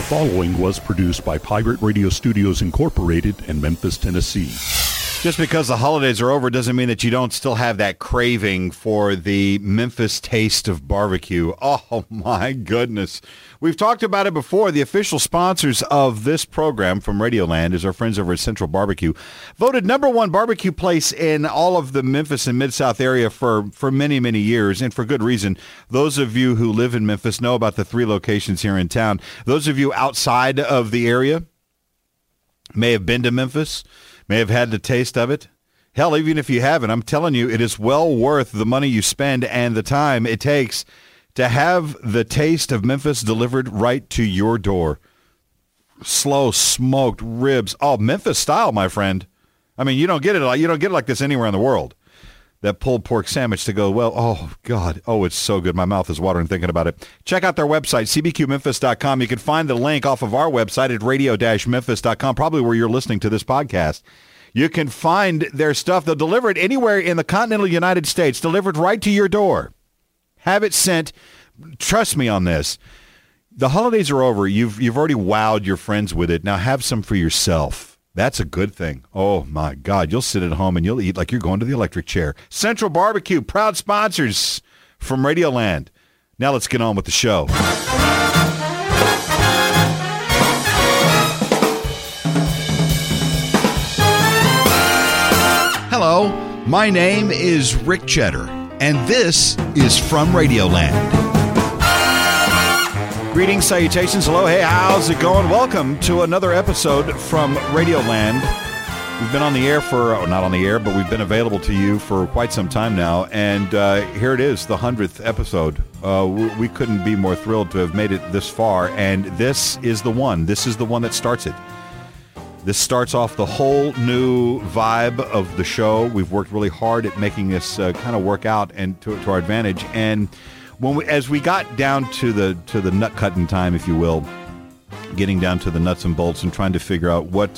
following was produced by Pirate Radio Studios Incorporated in Memphis, Tennessee. Just because the holidays are over doesn't mean that you don't still have that craving for the Memphis taste of barbecue. Oh, my goodness. We've talked about it before. The official sponsors of this program from Radioland is our friends over at Central Barbecue. Voted #1 barbecue place in all of the Memphis and Mid-South area for many, many years, and for good reason. Those of you who live in Memphis know about the 3 locations here in town. Those of you outside of the area may have been to Memphis, may have had the taste of it. Hell, even if you haven't, I'm telling you, it is well worth the money you spend and the time it takes to have the taste of Memphis delivered right to your door. Slow smoked ribs. Oh, Memphis style, my friend. I mean, you don't get it like this anywhere in the world. That pulled pork sandwich to go, well, oh, God. Oh, it's so good. My mouth is watering thinking about it. Check out their website, cbqmemphis.com. You can find the link off of our website at radio-memphis.com, probably where you're listening to this podcast. You can find their stuff. They'll deliver it anywhere in the continental United States, delivered right to your door. Have it sent. Trust me on this. The holidays are over. You've already wowed your friends with it. Now have some for yourself. That's a good thing. Oh, my God. You'll sit at home and you'll eat like you're going to the electric chair. Central Barbecue, proud sponsors from Radioland. Now let's get on with the show. Hello, my name is Rick Cheddar, and this is From Radioland. Greetings, salutations, hello, hey, how's it going? Welcome to another episode from Radioland. We've been on the air not on the air, but we've been available to you for quite some time now, and here it is, the 100th episode. We couldn't be more thrilled to have made it this far, and this is the one. This is the one that starts it. This starts off the whole new vibe of the show. We've worked really hard at making this kind of work out and to our advantage. And as we got down to the nut cutting time, if you will, getting down to the nuts and bolts and trying to figure out what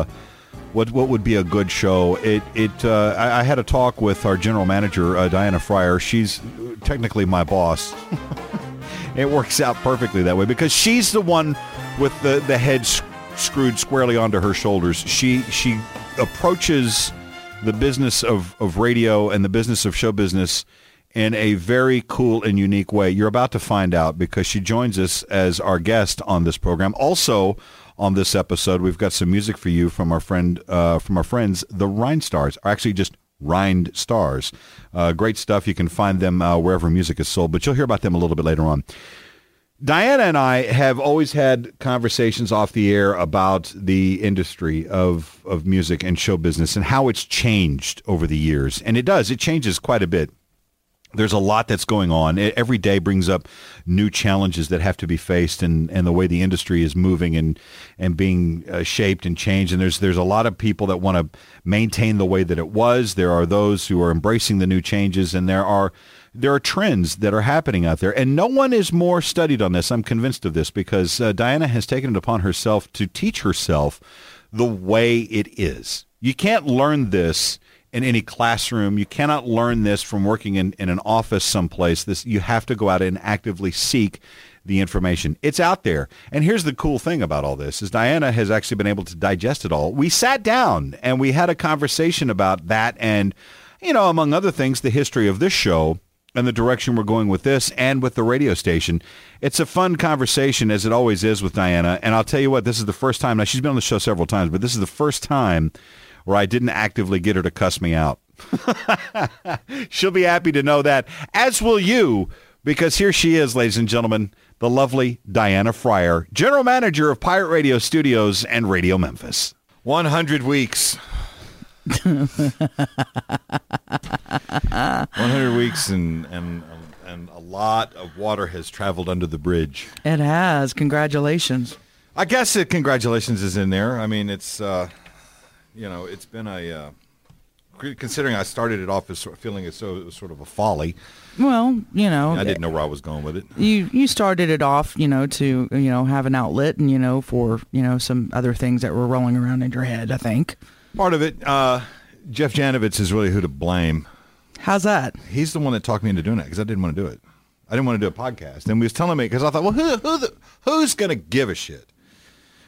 would be a good show, I had a talk with our general manager, Diana Fryer. She's technically my boss. It works out perfectly that way because she's the one with the head screwed squarely onto her shoulders. She approaches the business of radio and the business of show business in a very cool and unique way. You're about to find out because she joins us as our guest on this program. Also on this episode, we've got some music for you from our friends, the Rind Stars, or actually just Rind Stars. Great stuff. You can find them wherever music is sold, but you'll hear about them a little bit later on. Diana and I have always had conversations off the air about the industry of music and show business and how it's changed over the years. And it does. It changes quite a bit. There's a lot that's going on. Every day brings up new challenges that have to be faced and the way the industry is moving and being shaped and changed. And there's a lot of people that want to maintain the way that it was. There are those who are embracing the new changes, and there are trends that are happening out there, and no one is more studied on this. I'm convinced of this because Diana has taken it upon herself to teach herself the way it is. You can't learn this in any classroom. You cannot learn this from working in an office someplace. You have to go out and actively seek the information. It's out there. And here's the cool thing about all this is Diana has actually been able to digest it all. We sat down and we had a conversation about that and, among other things, the history of this show and the direction we're going with this and with the radio station. It's a fun conversation, as it always is with Diana. And I'll tell you what, this is the first time. Now, she's been on the show several times, but this is the first time where I didn't actively get her to cuss me out. She'll be happy to know that, as will you, because here she is, ladies and gentlemen, the lovely Diana Fryer, General Manager of Pirate Radio Studios and Radio Memphis. 100 weeks. 100 weeks and a lot of water has traveled under the bridge. It has. Congratulations. I guess congratulations is in there. I mean, it's, it's been considering I started it off as feeling it sort of a folly. Well, I didn't know where I was going with it. You started it off, to, have an outlet and, for, some other things that were rolling around in your head, I think. Part of it, Jeff Janovitz is really who to blame. How's that? He's the one that talked me into doing it because I didn't want to do it. I didn't want to do a podcast. And he was telling me, because I thought, well, who's going to give a shit?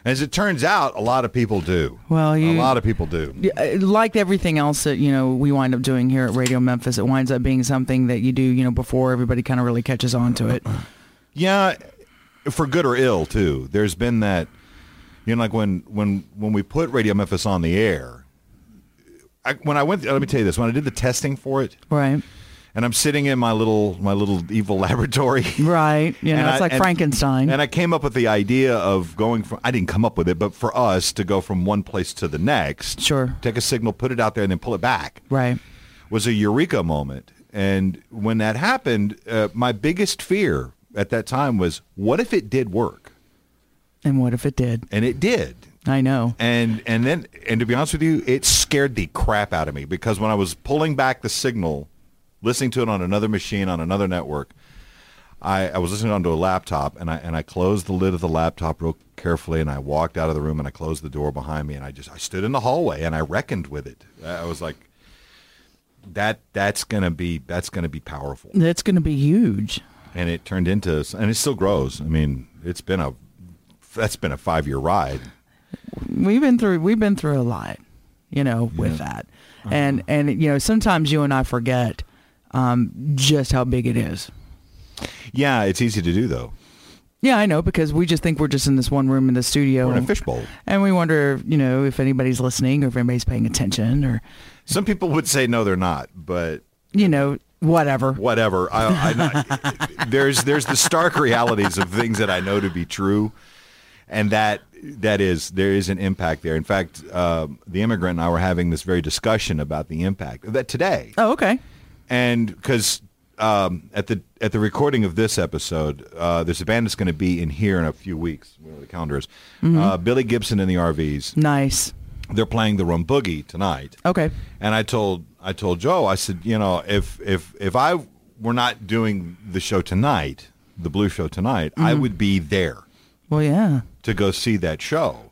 As it turns out, a lot of people do. Well, a lot of people do. Like everything else that, we wind up doing here at Radio Memphis, it winds up being something that you do, before everybody kind of really catches on to it. Yeah, for good or ill, too. There's been that, like when we put Radio Memphis on the air, let me tell you this, when I did the testing for it. Right. And I'm sitting in my little evil laboratory. Right. It's like Frankenstein. And I came up with the idea of going from, I didn't come up with it, but for us to go from one place to the next. Sure. Take a signal, put it out there, and then pull it back. Right. Was a eureka moment. And when that happened, my biggest fear at that time was, what if it did work? And what if it did? And it did. I know. And to be honest with you, it scared the crap out of me, because when I was pulling back the signal, listening to it on another machine, on another network, I was listening onto a laptop, and I closed the lid of the laptop real carefully, and I walked out of the room, and I closed the door behind me, and I stood in the hallway, and I reckoned with it. I was like, that's gonna be powerful. That's gonna be huge. And it turned into, and it still grows. I mean, that's been a 5-year ride. We've been through a lot, with that, and sometimes you and I forget just how big it is. Yeah, it's easy to do, though. Yeah, I know, because we just think we're just in this one room in the studio. We're in a fishbowl. And we wonder, if anybody's listening or if anybody's paying attention. Or some people would say no, they're not, but whatever. Whatever. There's the stark realities of things that I know to be true, and there is an impact there. In fact, the immigrant and I were having this very discussion about the impact of that today. Oh, okay. And because at the recording of this episode, there's a band that's going to be in here in a few weeks. Where the calendar is. Mm-hmm. Billy Gibson and the RVs. Nice. They're playing the Rum Boogie tonight. Okay. And I told Joe, I said, if I were not doing the show tonight, the blues show tonight, I would be there. Well, yeah. To go see that show.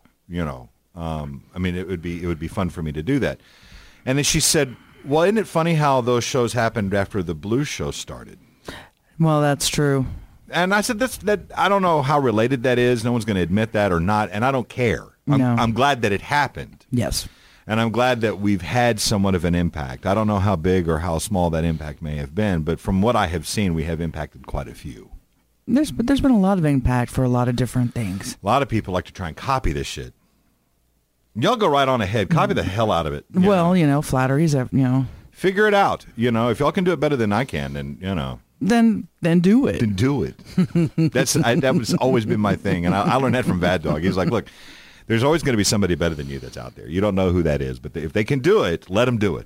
I mean, it would be fun for me to do that. And then she said, well, isn't it funny how those shows happened after the blues show started? Well, that's true. And I said, that I don't know how related that is. No one's going to admit that or not, and I don't care. I'm glad that it happened. Yes. And I'm glad that we've had somewhat of an impact. I don't know how big or how small that impact may have been, but from what I have seen, we have impacted quite a few. There's been a lot of impact for a lot of different things. A lot of people like to try and copy this shit. Y'all go right on ahead. Copy the hell out of it. Well, flatteries, Figure it out. If y'all can do it better than I can, then, Then do it. Then do it. That was always been my thing. And I learned that from Bad Dog. He was like, look, there's always going to be somebody better than you that's out there. You don't know who that is. But if they can do it, let them do it.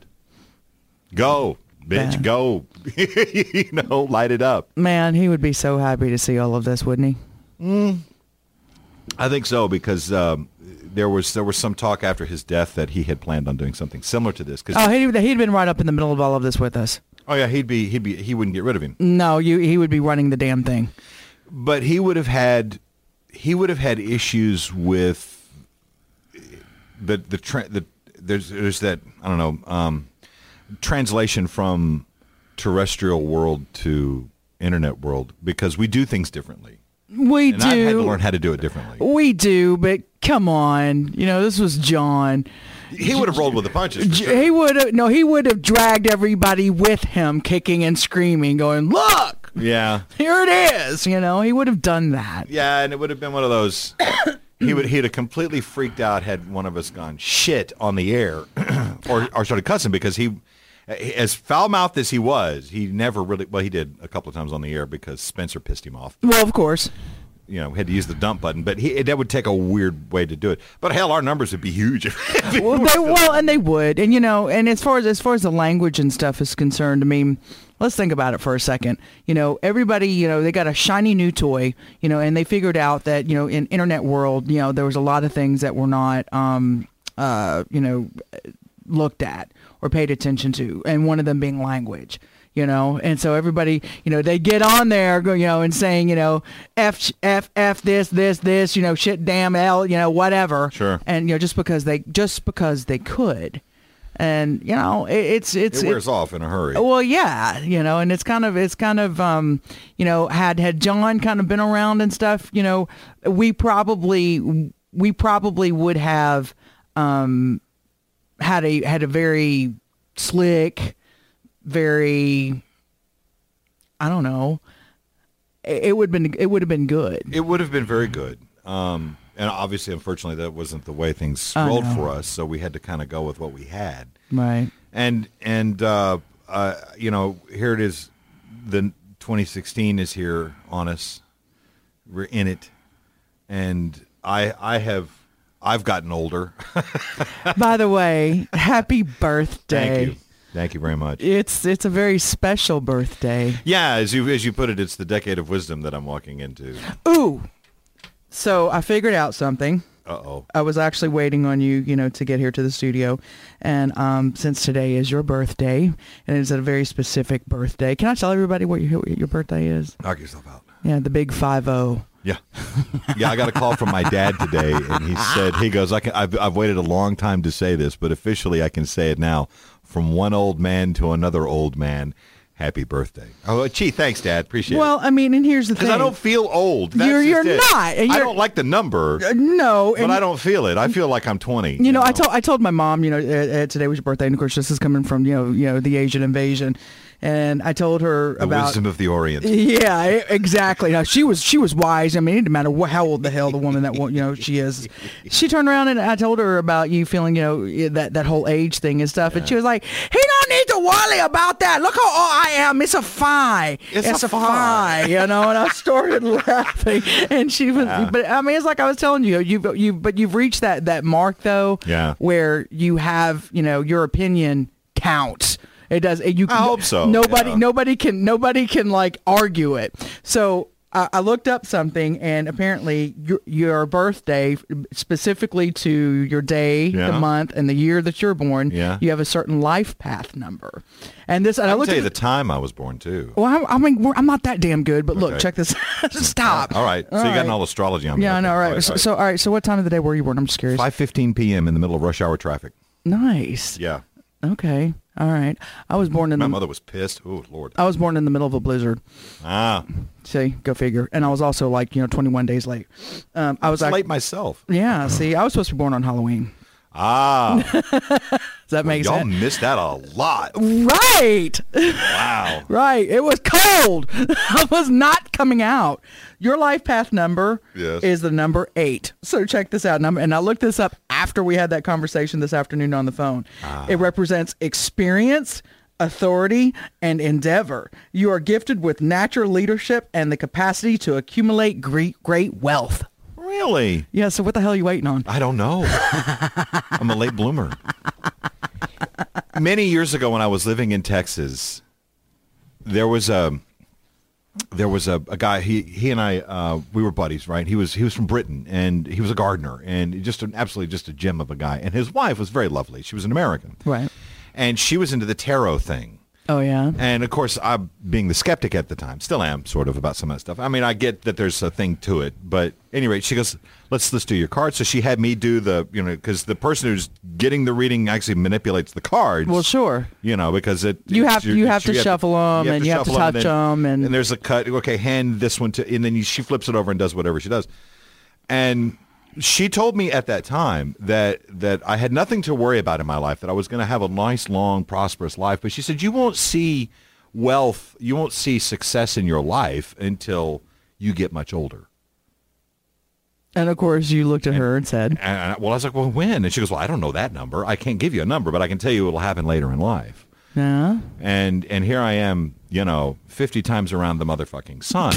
Go, bitch, go. Light it up. Man, he would be so happy to see all of this, wouldn't he? I think so, because there was some talk after his death that he had planned on doing something similar to this. He'd been right up in the middle of all of this with us. Oh yeah, he wouldn't get rid of him. No, he would be running the damn thing. But he would have had issues with there's that, I don't know, translation from terrestrial world to internet world, because we do things differently. We do. I've had to learn how to do it differently. We do, but come on. This was John. He would have rolled with the punches. For sure. He would have dragged everybody with him, kicking and screaming, going, look! Yeah. Here it is. He would have done that. Yeah, and it would have been one of those... He'd have completely freaked out had one of us gone shit on the air or started cussing, because he, as foul-mouthed as he was, he never really, well, he did a couple of times on the air because Spencer pissed him off. Well, of course. Had to use the dump button, but that would take a weird way to do it. But hell, our numbers would be huge. And they would. And, and as far as the language and stuff is concerned, I mean, let's think about it for a second. Everybody, they got a shiny new toy, and they figured out that, in internet world, there was a lot of things that were not, looked at or paid attention to. And one of them being language. And so everybody, they get on there, and saying, F this, shit, damn, L, whatever. Sure. And, just because they could. And, it wears off in a hurry. Well, yeah, and it's kind of, had John kind of been around and stuff, we probably we probably would have had a very slick, very, I don't know. It would have been good. It would have been very good. And obviously, unfortunately, that wasn't the way things rolled for us. So we had to kind of go with what we had. Right. And here it is. The 2016 is here on us. We're in it, and I've gotten older. By the way, happy birthday! Thank you very much. It's a very special birthday. Yeah, as you put it, it's the decade of wisdom that I'm walking into. Ooh, so I figured out something. Uh-oh. I was actually waiting on you, to get here to the studio, and since today is your birthday, and it's a very specific birthday, can I tell everybody what your birthday is? Knock yourself out. Yeah, the big 50. Yeah. Yeah, I got a call from my dad today, and he goes, I've waited a long time to say this, but officially I can say it now. From one old man to another old man, happy birthday. Oh, gee, thanks, Dad. Appreciate it. Well, I mean, and here's the thing. Because I don't feel old. You're not. And I don't like the number. No. But I don't feel it. I feel like I'm 20. I told my mom, today was your birthday, and of course this is coming from, the Asian invasion. And I told her the about wisdom of the Orient. Yeah, exactly. Now she was wise. I mean, it didn't matter how old the hell the woman that she is. She turned around and I told her about you feeling that whole age thing and stuff, and she was like, "He don't need to worry about that. Look how old I am. It's a pie. It's a pie." And I started laughing, and she was. Yeah. But I mean, it's like I was telling you, you've reached that mark though, yeah, where you have your opinion counts. It does. I hope so. Nobody can like argue it. So I looked up something, and apparently your birthday, specifically to your day, the month, and the year that you're born, you have a certain life path number. And this, and I looked tell you the time I was born too. Well, I'm not that damn good, but look, check this. Stop. All right. So you got an all astrology on me. Yeah, I know. All right. So all right. So what time of the day were you born? I'm just curious. 5:15 p.m. in the middle of rush hour traffic. Nice. Yeah. Okay. All right. I was born in My mother was pissed. Oh, Lord. I was born in the middle of a blizzard. Ah. See, go figure. And I was also 21 days late. I was late myself. Yeah. See, I was supposed to be born on Halloween. Ah. Does that make sense? Y'all missed that a lot. Right. Wow. Right. It was cold. I was not coming out. Your life path number is the number 8. So check this out. And I looked this up after we had that conversation this afternoon on the phone. It represents experience, authority, and endeavor. You are gifted with natural leadership and the capacity to accumulate great wealth. Really? Yeah, so what the hell are you waiting on? I don't know. I'm a late bloomer. Many years ago when I was living in Texas, there was a guy, he and I, we were buddies, right? He was from Britain, and he was a gardener, and just a gem of a guy. And his wife was very lovely. She was an American. Right. And she was into the tarot thing. Oh, yeah? And, of course, I, being the skeptic at the time, still am, sort of, about some of that stuff. I mean, I get that there's a thing to it. But, at any rate, she goes, let's do your cards. So she had me do because the person who's getting the reading actually manipulates the cards. Well, sure. Because you have to shuffle them, and you have to touch them. And there's a cut. Okay, hand this one to, and then she flips it over and does whatever she does. And she told me at that time that I had nothing to worry about in my life, that I was going to have a nice, long, prosperous life. But she said, you won't see wealth, you won't see success in your life until you get much older. And, of course, you looked at her and said... I was like, well, when? And she goes, well, I don't know that number. I can't give you a number, but I can tell you it will happen later in life. Yeah. And here I am, 50 times around the motherfucking sun.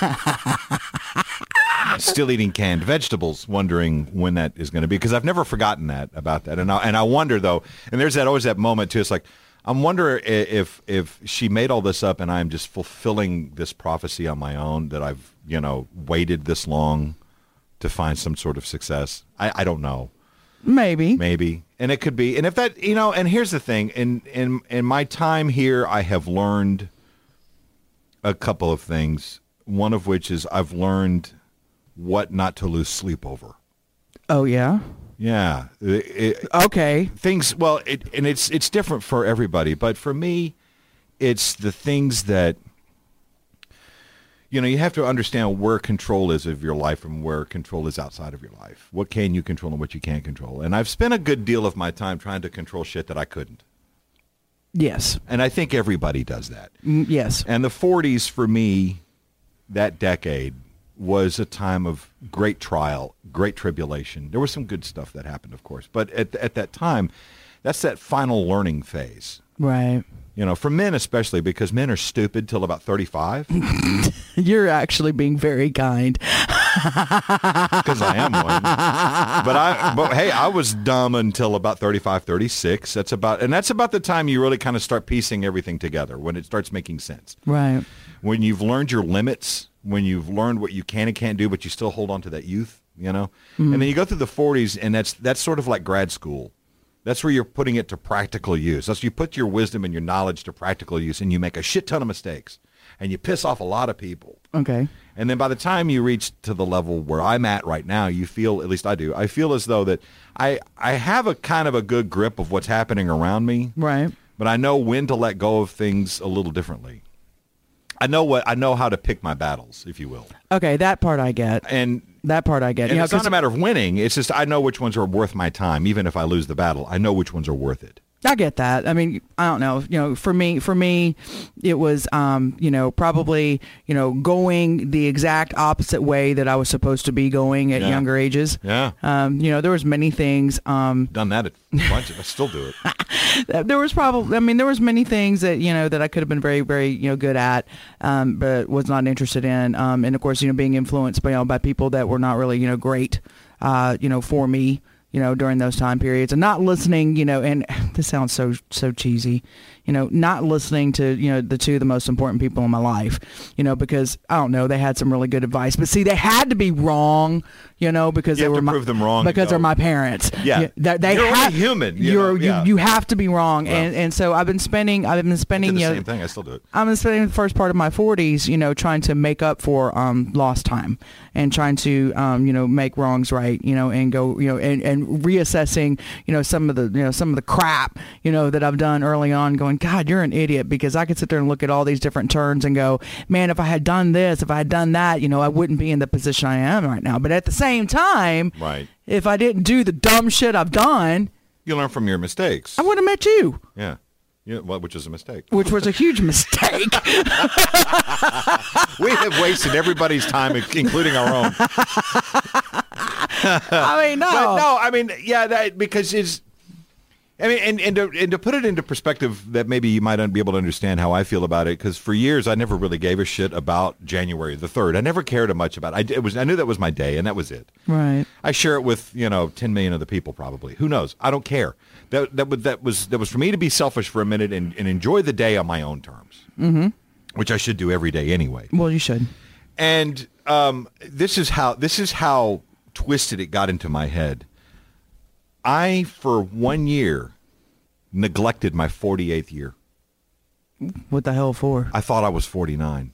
Still eating canned vegetables, wondering when that is going to be, because I've never forgotten about that. And I wonder, though, and there's always that moment, too. It's like, I'm wondering if she made all this up and I'm just fulfilling this prophecy on my own, that I've, waited this long to find some sort of success. I don't know. Maybe. And it could be. And if that, and here's the thing. In my time here, I have learned a couple of things. One of which is I've learned what not to lose sleep over. Oh, yeah? Yeah. Okay. Things, well, it's different for everybody. But for me, it's the things that, you have to understand where control is of your life and where control is outside of your life. What can you control and what you can't control. And I've spent a good deal of my time trying to control shit that I couldn't. Yes. And I think everybody does that. Yes. And the 40s for me, that decade, was a time of great trial, great tribulation. There was some good stuff that happened, of course. But at that time, that's that final learning phase. Right. For men especially, because men are stupid till about 35. You're actually being very kind. Because I am one. But hey, I was dumb until about 35, 36. That's about the time you really kind of start piecing everything together, when it starts making sense. Right. When you've learned your limits, when you've learned what you can and can't do, but you still hold on to that youth, Mm-hmm. And then you go through the 40s, and that's sort of like grad school. That's where you're putting it to practical use. That's you put your wisdom and your knowledge to practical use, and you make a shit ton of mistakes, and you piss off a lot of people. Okay. And then by the time you reach to the level where I'm at right now, you feel, at least I do, I feel as though that I have a kind of a good grip of what's happening around me. Right. But I know when to let go of things a little differently. I know how to pick my battles, if you will. Okay, that part I get. And it's not a matter of winning. It's just I know which ones are worth my time. Even if I lose the battle, I know which ones are worth it. I get that. I mean, I don't know. For me, it was, probably, going the exact opposite way that I was supposed to be going at younger ages. Yeah. There was many things. Done that a bunch of. I still do it. There was many things that, that I could have been very, very, good at, but was not interested in. And of course, being influenced by people that were not really, great, for me. During those time periods, and not listening, and this sounds so cheesy, not listening to, the most important people in my life, because I don't know, they had some really good advice, but see, they had to be wrong, because you they have were to prove them wrong because they're my parents. Yeah. They you're have, only human. You have to be wrong. Well, and so I've been spending, I did the same thing. I still do it. I've been spending the first part of my 40s, trying to make up for lost time and trying to, make wrongs right, and go, and reassessing, some of the crap, that I've done early on, going, God, you're an idiot, because I could sit there and look at all these different turns and go, man, if I had done this, if I had done that, I wouldn't be in the position I am right now. But at the same time, right, if I didn't do the dumb shit I've done, you learn from your mistakes. I would have met you. Yeah. Well, which is a mistake. Which was a huge mistake. We have wasted everybody's time, including our own. I mean, no. But no, I mean, yeah, because it's... I mean, and to put it into perspective that maybe you might be able to understand how I feel about it, because for years I never really gave a shit about January the 3rd. I never cared much about it. I knew that was my day, and that was it. Right. I share it with 10 million other people probably. Who knows? I don't care. That was for me to be selfish for a minute and enjoy the day on my own terms, which I should do every day anyway. Well, you should. And this is how twisted it got into my head. I, for 1 year, neglected my 48th year. What the hell for? I thought I was 49.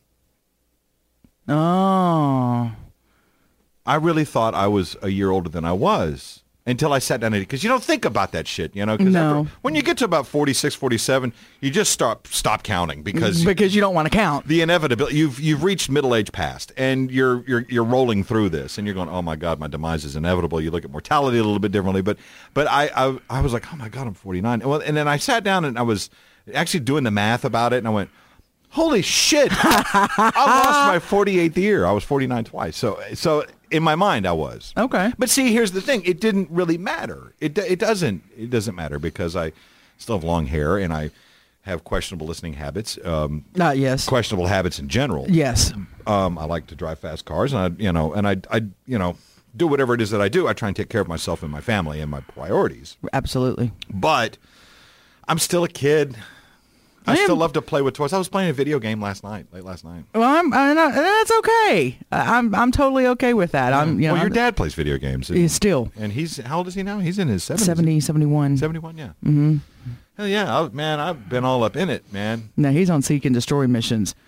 Oh. I really thought I was a year older than I was until I sat down and because you don't think about that shit, Cause no. When you get to about 46, 47, you just stop counting because you don't want to count. The inevitability. You've reached middle age past, and you're rolling through this, and you're going, oh my God, my demise is inevitable. You look at mortality a little bit differently, but I was like, oh my God, I'm 49. Well, and then I sat down and I was actually doing the math about it, and I went, holy shit, I lost my 48th year. I was 49 twice. So in my mind, I was. Okay. But see, here's the thing. It didn't really matter. It doesn't matter because I still have long hair and I have questionable listening habits. Yes. Questionable habits in general. Yes. I like to drive fast cars, and I do whatever it is that I do. I try and take care of myself and my family and my priorities. Absolutely. But I'm still a kid. I still love to play with toys. I was playing a video game late last night. Well, that's okay. I'm totally okay with that. Well, your dad plays video games. Still. And how old is he now? He's in his 70s. 71. 71, yeah. Mm-hmm. Hell yeah, man, I've been all up in it, man. No, he's on seek and destroy missions.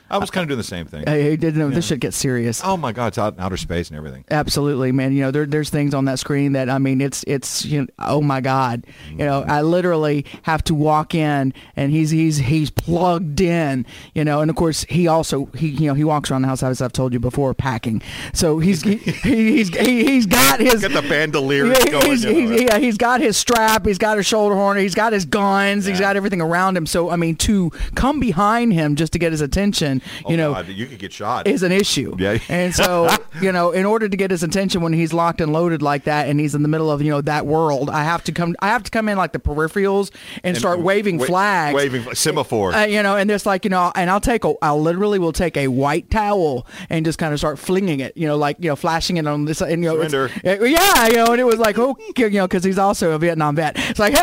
I was kind of doing the same thing. He didn't know this should get serious. Oh my God, it's out in outer space and everything. Absolutely, man. You know, there's things on that screen that, I mean, it's you know, oh my God. You know, I literally have to walk in and he's plugged in, you know, and of course he walks around the house, as I've told you before, packing. So he's got his Got the bandolier going. He's got his strap, he's got his shoulder horn, he's got his guns, he's got everything around him. So I mean, to come behind him just to get his attention, God, you could get shot. Is an issue. Yeah. And so, you know, in order to get his attention when he's locked and loaded like that and he's in the middle of, you know, that world, I have to come in like the peripherals and start waving flags. Waving semaphore. You know, and there's like, you know, and I'll literally will take a white towel and just kind of start flinging it, you know, like, you know, flashing it on this, and, you know, surrender. Yeah, you know, and it was like, oh, you know, because he's also a Vietnam vet. It's like,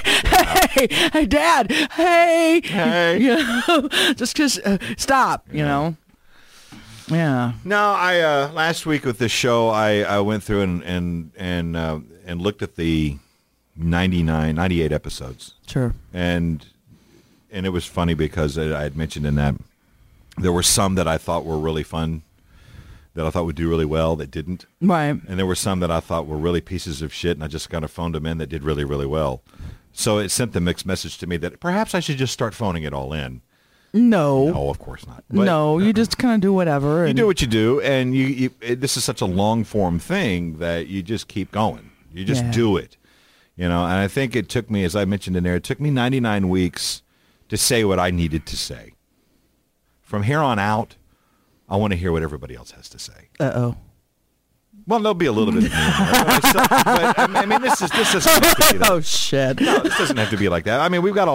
hey, Dad, hey, you know, just stop, you know. Yeah. No, I last week with this show, I went through and looked at the 98 episodes. Sure. And it was funny because I had mentioned in that there were some that I thought were really fun, that I thought would do really well, that didn't. Right. And there were some that I thought were really pieces of shit, and I just kind of phoned them in that did really, really well. So it sent the mixed message to me that perhaps I should just start phoning it all in. No, of course not. But, no, you just kind of do whatever. You do what you do, and this is such a long-form thing that you just keep going. You just do it. You know, and I think it took me, as I mentioned in there, it took me 99 weeks to say what I needed to say. From here on out, I want to hear what everybody else has to say. Uh-oh. Well, there'll be a little bit of me in there, but I mean, this doesn't have to be that. Oh, shit. No, this doesn't have to be like that. I mean, we've got a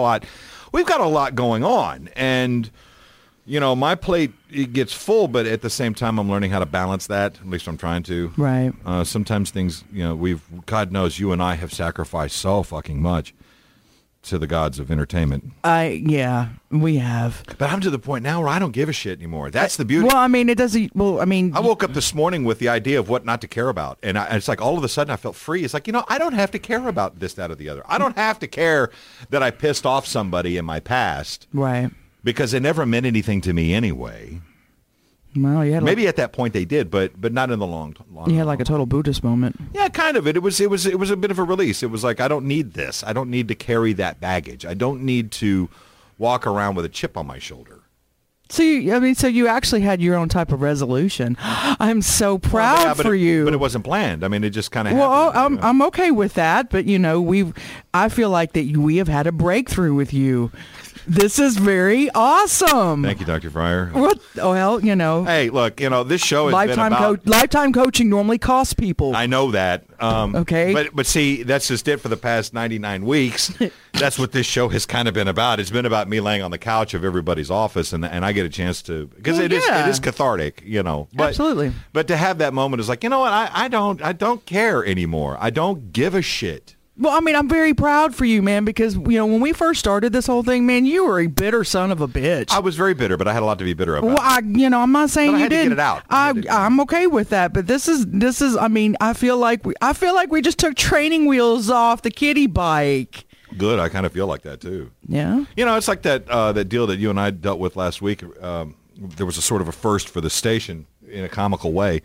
lot going on, and you know, my plate, it gets full, but at the same time, I'm learning how to balance that. At least I'm trying to. Right. Sometimes things, you know, God knows, you and I have sacrificed so fucking much to the gods of entertainment. Yeah, we have. But I'm to the point now where I don't give a shit anymore. That's the beauty. Well, I mean, it doesn't. Well, I mean, I woke up this morning with the idea of what not to care about, and it's like all of a sudden I felt free. It's like, you know, I don't have to care about this, that, or the other. I don't have to care that I pissed off somebody in my past, right? Because it never meant anything to me anyway. Well, yeah. Maybe at that point they did, but not in the long. You had like a total Buddhist moment. Yeah, kind of. It was a bit of a release. It was like, I don't need this. I don't need to carry that baggage. I don't need to walk around with a chip on my shoulder. So you actually had your own type of resolution. I'm so proud for you. But it wasn't planned. I mean, it just kind of happened. Well, I'm okay with that, but you know, I feel like that we have had a breakthrough with you. This is very awesome. Thank you, Dr. Fryer. What? Well, you know. Hey, look, you know, this show has been about... lifetime coaching normally costs people. I know that. Okay. But see, that's just it for the past 99 weeks. That's what this show has kind of been about. It's been about me laying on the couch of everybody's office, and I get a chance to... Because it is cathartic, you know. But, absolutely. But to have that moment is like, you know what, I don't care anymore. I don't give a shit. Well, I mean, I'm very proud for you, man, because, you know, when we first started this whole thing, man, you were a bitter son of a bitch. I was very bitter, but I had a lot to be bitter about. Well, I'm not saying you didn't. Get it out. I'm okay with that, but this is. I mean, I feel like we just took training wheels off the kiddie bike. Good. I kind of feel like that too. Yeah. You know, it's like that deal that you and I dealt with last week. There was a sort of a first for the station in a comical way.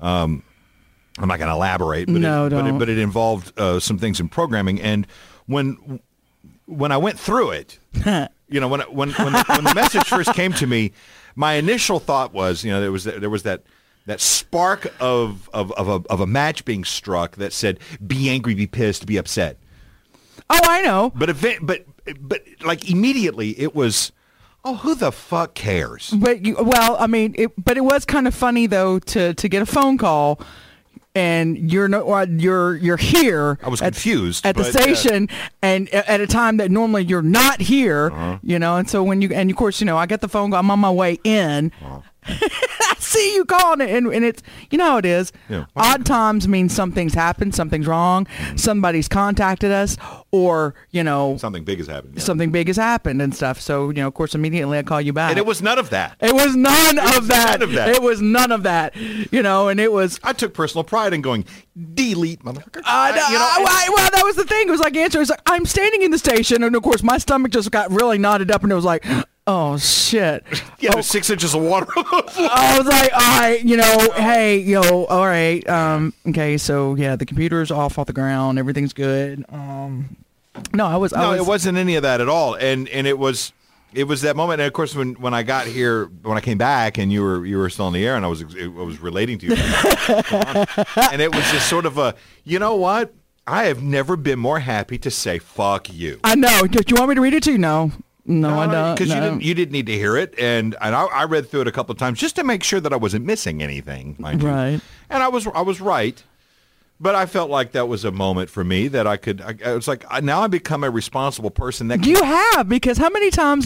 I'm not going to elaborate, but it involved some things in programming. And when I went through it, you know, when the message first came to me, my initial thought was, you know, there was that spark of a match being struck that said, "Be angry, be pissed, be upset." Oh, I know. But like immediately it was, oh, who the fuck cares? But I mean, it was kind of funny though to get a phone call. And you're here. I was confused at the station, and at a time that normally you're not here. You know, and so and of course, you know, I get the phone call. I'm on my way in. I see you calling it, and it's, you know how it is. Yeah. Odd times means something's happened, something's wrong, somebody's contacted us, or, you know, something big has happened. Yeah. Something big has happened and stuff. So, you know, of course, immediately I call you back. And it was none of that. It was none of that. It was none of that. You know, and it was. I took personal pride in going, delete, motherfucker. Well, that was the thing. It was like answering. It was like, I'm standing in the station, and of course, my stomach just got really knotted up, and it was like, Oh shit! Yeah, there's 6 inches of water on the floor. I was like, all right, hey, all right, okay, so yeah, the computer's off the ground, everything's good. No, it wasn't any of that at all, and it was that moment. And of course, when I got here, when I came back, and you were still in the air, and I was relating to you, and it was just sort of a, you know what? I have never been more happy to say fuck you. I know. Do you want me to read it to you? No, I don't. Because you didn't need to hear it, and I read through it a couple of times just to make sure that I wasn't missing anything, mind you. Right. And I was right. But I felt like that was a moment for me that I was like, now I become a responsible person. That you have, because how many times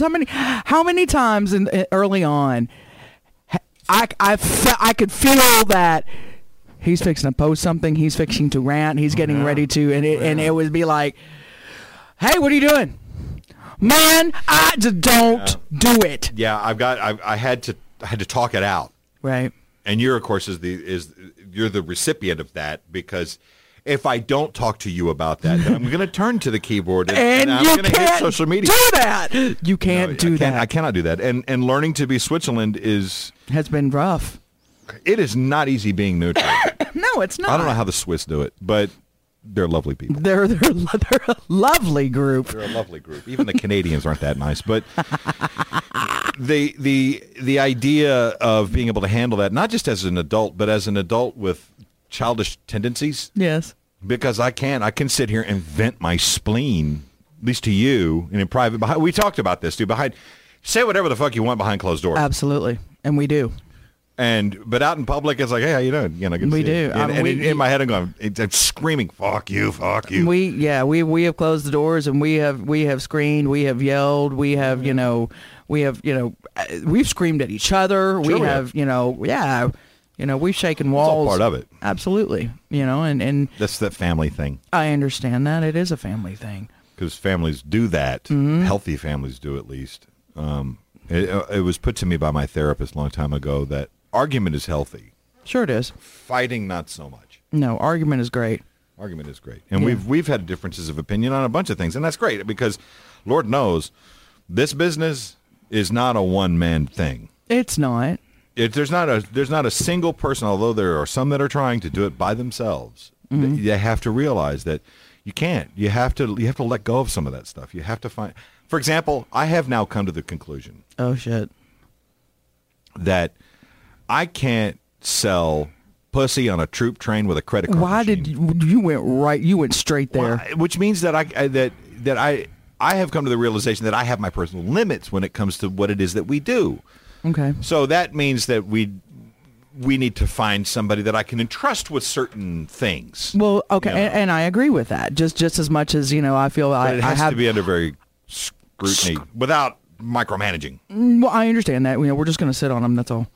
early on, I could feel that he's fixing to post something, he's fixing to rant, he's getting ready to, and it would be like, hey, what are you doing? Man, I just don't do it. Yeah, I had to talk it out. Right. And you're, of course, you're the recipient of that, because if I don't talk to you about that, then I'm going to turn to the keyboard and I'm going to hit social media. Do that. You can't do that. I cannot do that. And learning to be Switzerland has been rough. It is not easy being neutral. No, it's not. I don't know how the Swiss do it, but they're lovely people. They're a lovely group. They're a lovely group. Even the Canadians aren't that nice, but the idea of being able to handle that, not just as an adult, but as an adult with childish tendencies. Yes. Because I can sit here and vent my spleen, at least to you, and in private. We talked about this, dude. Say whatever the fuck you want behind closed doors. Absolutely, and we do. But out in public, it's like, hey, how you doing? Good to we see do. You. And in my head, I'm screaming, fuck you, fuck you. We have closed the doors, and we have screamed, we have yelled, we've screamed at each other. Sure we've shaken walls. It's all part of it. Absolutely. And that's that family thing. I understand that. It is a family thing. Because families do that. Mm-hmm. Healthy families do, at least. It was put to me by my therapist a long time ago that argument is healthy. Sure it is. Fighting, not so much. No, argument is great. Argument is great. And we've had differences of opinion on a bunch of things, and that's great, because Lord knows this business is not a one-man thing. It's not. There's not a single person, although there are some that are trying to do it by themselves. Mm-hmm. They have to realize that you can't. You have to let go of some of that stuff. You have to find. For example, I have now come to the conclusion. Oh shit. That I can't sell pussy on a troop train with a credit card. Why machine. did you went right? You went straight there. Well, which means that I have come to the realization that I have my personal limits when it comes to what it is that we do. Okay. So that means that we need to find somebody that I can entrust with certain things. Well, okay, and I agree with that. Just as much as I feel but it has to be under very scrutiny without micromanaging. Well, I understand that. We're just going to sit on them. That's all.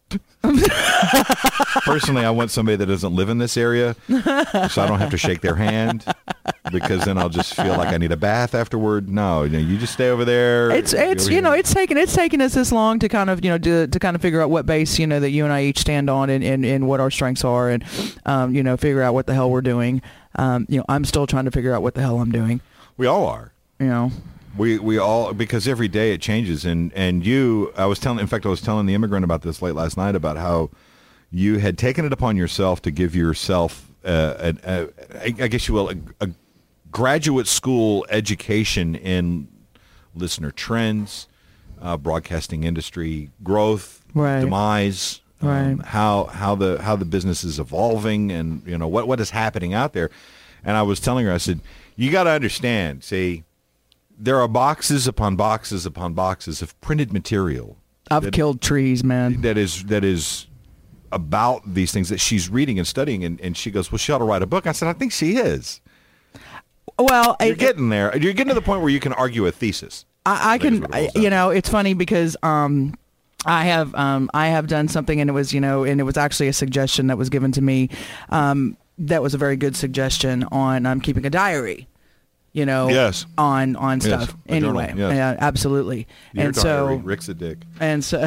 Personally, I want somebody that doesn't live in this area, so I don't have to shake their hand, because then I'll just feel like I need a bath afterward. No, you just stay over there. It's taken us this long to kind of to kind of figure out what base that you and I each stand on, and what our strengths are, and figure out what the hell we're doing. I'm still trying to figure out what the hell I'm doing. We all are. We all, because every day it changes, and I was telling the immigrant about this late last night, about how you had taken it upon yourself to give yourself I guess you will, a graduate school education in listener trends, broadcasting industry growth, right. demise, right. How the business is evolving, and what is happening out there. And I was telling her, I said, you got to understand, see, there are boxes upon boxes upon boxes of printed material. I've killed trees, man. That is about these things that she's reading and studying, and she goes, well, she ought to write a book. I said, I think she is. Well, you're getting there. You're getting to the point where you can argue a thesis. I can, it's funny because I have done something, and it was, and it was actually a suggestion that was given to me. That was a very good suggestion on keeping a diary. Yes. on stuff. a journal, Anyway, yes. yeah, absolutely. Dear And diary, so, Rick's a dick. and so,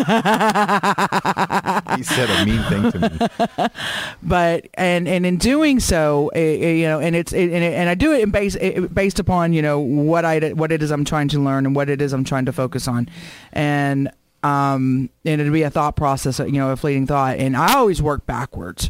He said a mean thing to me. but and in doing so, and I do it based upon what it is I'm trying to learn and what it is I'm trying to focus on, and it'll be a thought process, a fleeting thought, and I always work backwards.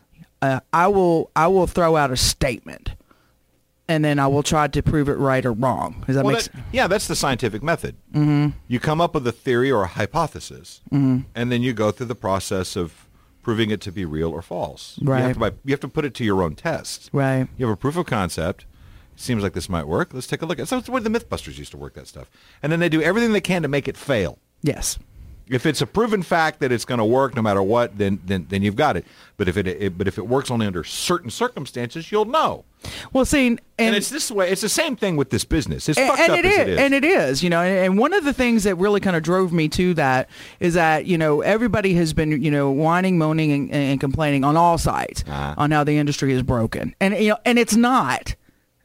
I will throw out a statement, and then I will try to prove it right or wrong. Does that make sense? Yeah, that's the scientific method. Mm-hmm. You come up with a theory or a hypothesis, and then you go through the process of proving it to be real or false. Right. You have to put it to your own test. Right. You have a proof of concept. Seems like this might work. Let's take a look at it. So it's the way the Mythbusters used to work that stuff. And then they do everything they can to make it fail. Yes. If it's a proven fact that it's going to work no matter what, then you've got it. But if it works only under certain circumstances, you'll know. Well, see, and it's this way. It's the same thing with this business. It's fucked up as it is. And it is, And one of the things that really kind of drove me to that is that everybody has been whining, moaning, and complaining on all sides on how the industry is broken, and and it's not.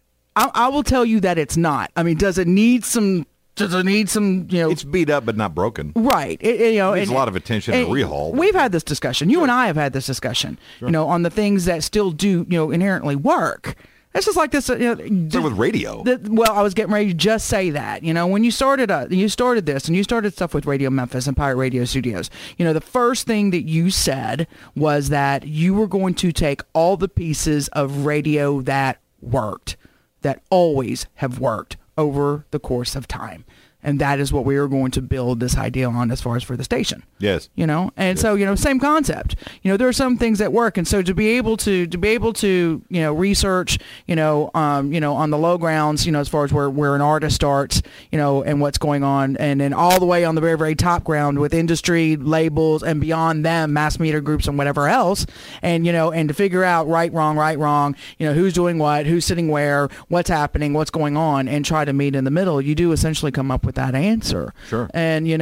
I will tell you that it's not. I mean, does it need some? It's beat up but not broken. Right. It needs a lot of attention and rehaul. We've had this discussion. You and I have had this discussion, on the things that still do, inherently work. It's just like this. Same with radio. Well, I was getting ready to just say that. When you started this and you started stuff with Radio Memphis and Pirate Radio Studios, the first thing that you said was that you were going to take all the pieces of radio that worked, that always have worked over the course of time. And that is what we are going to build this idea on as far as for the station. Yes. And yes. So, same concept. There are some things that work. And so to be able to research, on the low grounds, as far as where an artist starts, and what's going on, and then all the way on the very, very top ground with industry labels and beyond them, mass media groups and whatever else. And, and to figure out right, wrong, who's doing what, who's sitting where, what's happening, what's going on, and try to meet in the middle. You do essentially come up with that answer. Sure. And dude,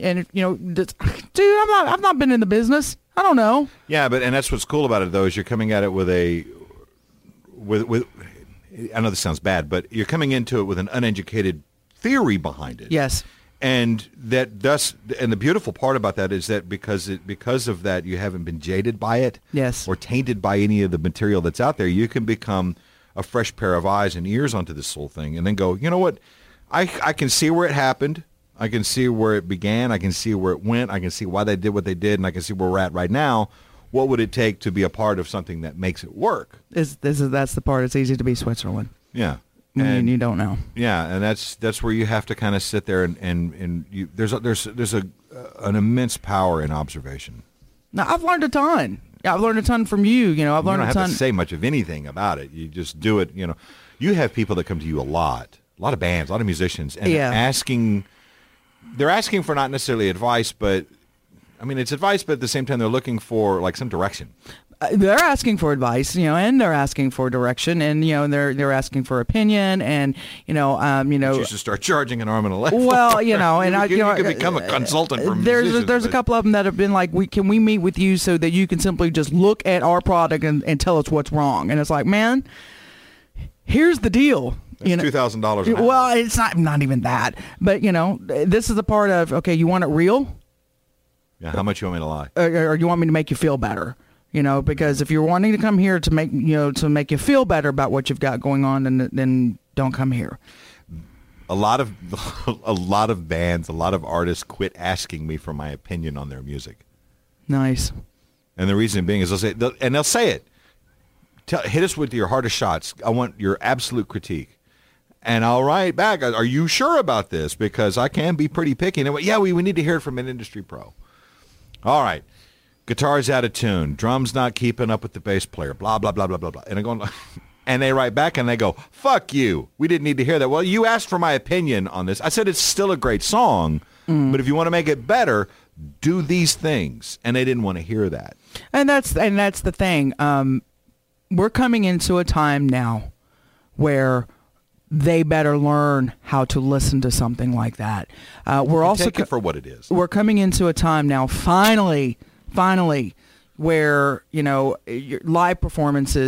I've not been in the business. I don't know. Yeah, and that's what's cool about it though, is you're coming at it with I know this sounds bad, but you're coming into it with an uneducated theory behind it. Yes. And the beautiful part about that is that because of that, you haven't been jaded by it. Yes. Or tainted by any of the material that's out there. You can become a fresh pair of eyes and ears onto this whole thing, and then go, you know what? I can see where it happened. I can see where it began. I can see where it went. I can see why they did what they did, and I can see where we're at right now. What would it take to be a part of something that makes it work? That's the part. It's easy to be Switzerland. Yeah. And you don't know. Yeah, and that's where you have to kind of sit there and you, there's an immense power in observation. Now, I've learned a ton. I've learned a ton from you. I've learned a ton. You don't have to say much of anything about it. You just do it. You have people that come to you a lot of bands, a lot of musicians, and they're asking for not necessarily advice, but I mean, it's advice, but at the same time, they're looking for like some direction. They're asking for advice, and they're asking for direction, and they're asking for opinion, and you should start charging an arm and a leg. Well, and you can become a consultant for musicians. There's a couple of them that have been like, can we meet with you so that you can simply just look at our product and tell us what's wrong? And it's like, man, here's the deal. That's $2,000. Well, it's not even that, but this is the part of, okay, you want it real? Yeah. How much you want me to lie? Or you want me to make you feel better? Because if you're wanting to come here to make you feel better about what you've got going on, then don't come here. A lot of bands, a lot of artists quit asking me for my opinion on their music. Nice. And the reason being is they'll say it. Hit us with your hardest shots. I want your absolute critique. And I'll write back, are you sure about this? Because I can be pretty picky. And yeah, we need to hear it from an industry pro. All right. Guitar's out of tune. Drum's not keeping up with the bass player. Blah, blah, blah, blah, blah, blah. And I'm going, and they write back and they go, fuck you. We didn't need to hear that. Well, you asked for my opinion on this. I said it's still a great song, but if you want to make it better, do these things. And they didn't want to hear that. And that's the thing. We're coming into a time now where they better learn how to listen to something like that. We're also take it for what it is. We're coming into a time now, finally, where your live performances,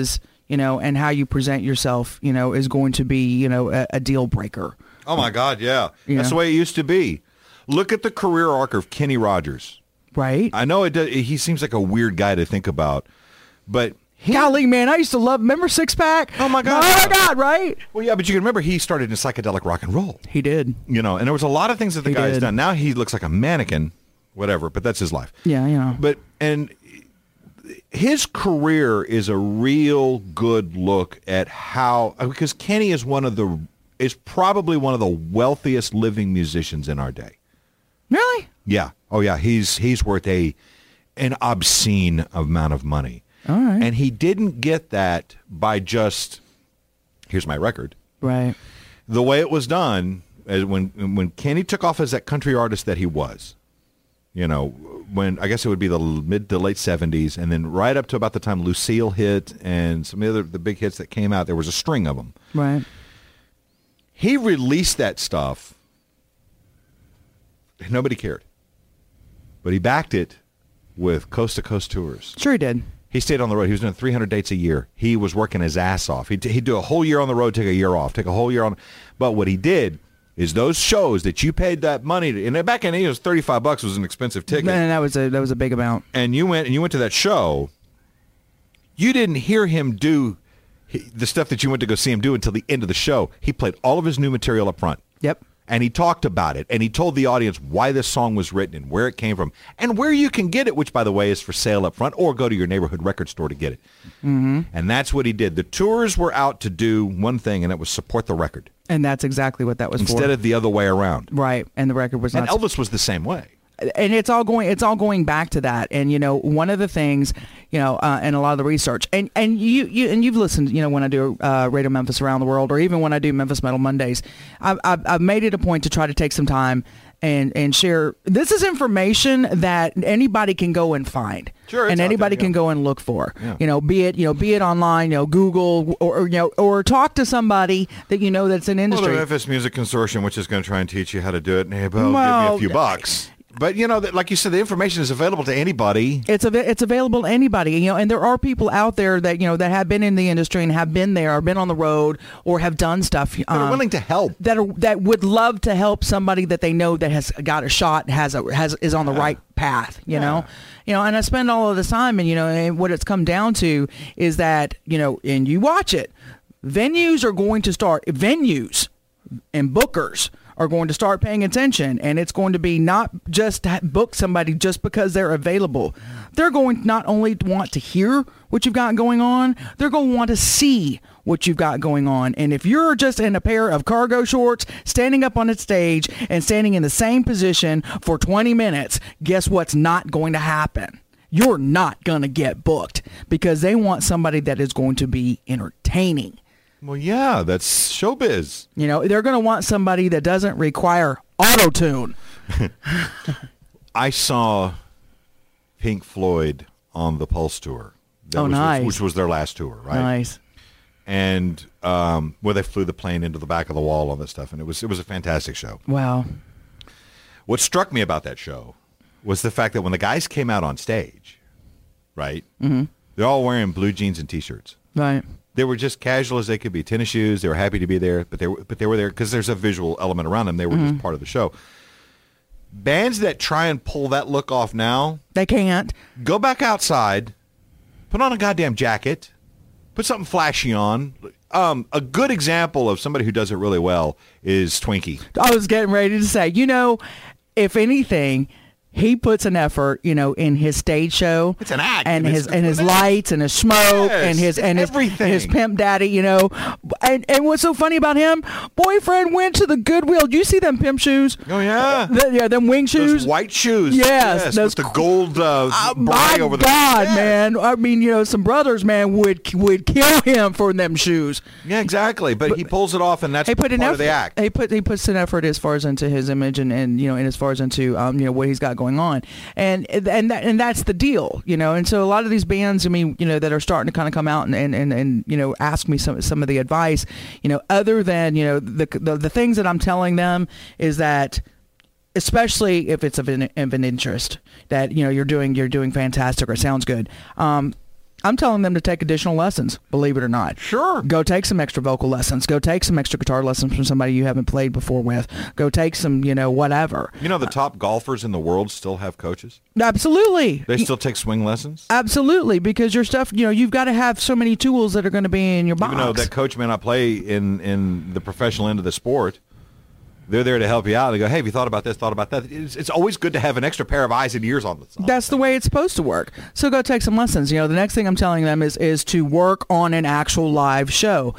and how you present yourself, is going to be, a deal breaker. Oh my God, yeah. Yeah. That's the way it used to be. Look at the career arc of Kenny Rogers. Right. I know he seems like a weird guy to think about, but golly, man, I used to remember Six Pack? Oh my God. Oh my God, right? Well, yeah, but you can remember he started in psychedelic rock and roll. He did. And there was a lot of things that the guy has done. Now he looks like a mannequin, whatever, but that's his life. Yeah. And his career is a real good look at how, because Kenny is probably one of the wealthiest living musicians in our day. Really? Yeah. Oh yeah. He's worth an obscene amount of money. All right. And he didn't get that by just, here's my record. Right. The way it was done, when Kenny took off as that country artist that he was, when I guess it would be the mid to late 70s, and then right up to about the time Lucille hit and some of the big hits that came out, there was a string of them. Right. He released that stuff. Nobody cared. But he backed it with coast-to-coast tours. Sure he did. He stayed on the road. He was doing 300 dates a year. He was working his ass off. He'd do a whole year on the road, take a year off, take a whole year on. But what he did is those shows that you paid that money to, and back in the day, it was $35 was an expensive ticket. And that was a big amount. And you went to that show. You didn't hear him do the stuff that you went to go see him do until the end of the show. He played all of his new material up front. Yep. And he talked about it, and he told the audience why this song was written and where it came from and where you can get it, which, by the way, is for sale up front, or go to your neighborhood record store to get it. Mm-hmm. And that's what he did. The tours were out to do one thing, and it was support the record. And that's exactly what that was Instead of the other way around. Right. And the record was not. And Elvis was the same way. And it's all going back to that. And one of the things, and a lot of the research, and you've listened, when I do Radio Memphis Around the World, or even when I do Memphis Metal Mondays, I've made it a point to try to take some time and share. This is information that anybody can go and find. Sure, and anybody can go and look for. Yeah. Be it online, Google, or talk to somebody that that's in industry. Well, the Memphis Music Consortium, which is going to try and teach you how to do it, and give me a few bucks. But, like you said, the information is available to anybody. It's available to anybody, and there are people out there that, that have been in the industry and have been there or been on the road or have done stuff. That are willing to help. That would love to help somebody that they know that has got a shot, is on the right path, you know? And I spend all of the time, and what it's come down to is that, and you watch it, venues and bookers are going to start paying attention, and it's going to be not just book somebody just because they're available. They're going to not only want to hear what you've got going on, they're going to want to see what you've got going on. And if you're just in a pair of cargo shorts, standing up on a stage and standing in the same position for 20 minutes, guess what's not going to happen? You're not going to get booked, because they want somebody that is going to be entertaining. Well, yeah, that's showbiz. They're going to want somebody that doesn't require auto-tune. I saw Pink Floyd on the Pulse tour. Nice. Which was their last tour, right? Nice. And where they flew the plane into the back of the wall, all that stuff, and it was a fantastic show. Wow. What struck me about that show was the fact that when the guys came out on stage, right, they're all wearing blue jeans and T-shirts. Right. They were just casual as they could be. Tennis shoes. They were happy to be there, but they were there because there's a visual element around them. They were just part of the show. Bands that try and pull that look off now, they can't. Go back outside, put on a goddamn jacket, put something flashy on. A good example of somebody who does it really well is Twinkie. I was getting ready to say, if anything, he puts an effort, in his stage show. It's an act, and his lights and his smoke and his everything. His pimp daddy, And what's so funny about him? Boyfriend went to the Goodwill. Do you see them pimp shoes? Oh yeah, them wing shoes. Those white shoes. Yes, with the gold beret over the. God, man! I mean, some brothers, man, would kill him for them shoes. Yeah, exactly. But he pulls it off, and that's part of the act. He puts an effort as far as into his image and as far as into what he's got going on, and that's the deal, and so a lot of these bands, that are starting to kind of come out and ask me some of the advice, other than the things that I'm telling them is that, especially if it's of an interest, that you're doing fantastic or sounds good, I'm telling them to take additional lessons, believe it or not. Sure. Go take some extra vocal lessons. Go take some extra guitar lessons from somebody you haven't played before with. Go take some, whatever. The top golfers in the world still have coaches? Absolutely. They still take swing lessons? Absolutely, because your stuff, you've got to have so many tools that are going to be in your box. Even though that coach may not play in the professional end of the sport, they're there to help you out. They go, hey, have you thought about this, thought about that? It's always good to have an extra pair of eyes and ears on the side. That's the way it's supposed to work. So go take some lessons. The next thing I'm telling them is to work on an actual live show,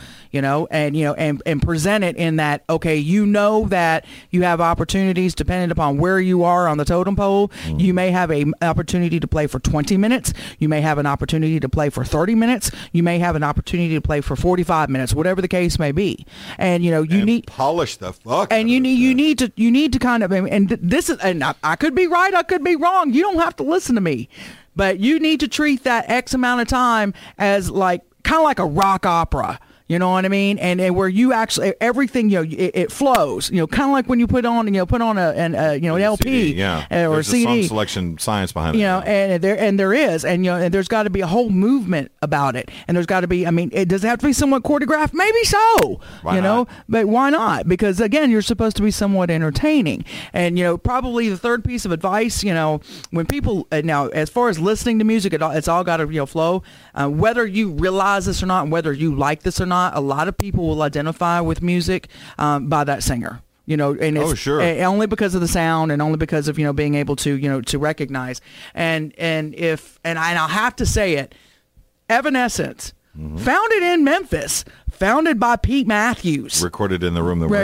and present it in that, okay, that you have opportunities depending upon where you are on the totem pole. Mm. You may have an opportunity to play for 20 minutes. You may have an opportunity to play for 30 minutes. You may have an opportunity to play for 45 minutes, whatever the case may be. And, you need polish the fuck. And you need to kind of, and this is, and I could be right, I could be wrong. You don't have to listen to me, but you need to treat that X amount of time as kind of like a rock opera. You know what I mean? And where you actually, everything, it flows, kind of like when you put on an LP, CD, or there's CD. There's song selection science behind it. And there is, and there's got to be a whole movement about it. And there's got to be, it does have to be somewhat choreographed? Maybe so, why not? But why not? Because again, you're supposed to be somewhat entertaining. And, probably the third piece of advice, when people, now, as far as listening to music, it's all got to, flow. Whether you realize this or not, and whether you like this or not, a lot of people will identify with music by that singer. And it's sure. Only because of the sound and only because of being able to to recognize and I'll have to say it, Evanescence, founded in Memphis, founded by Pete Matthews, recorded in the room that we're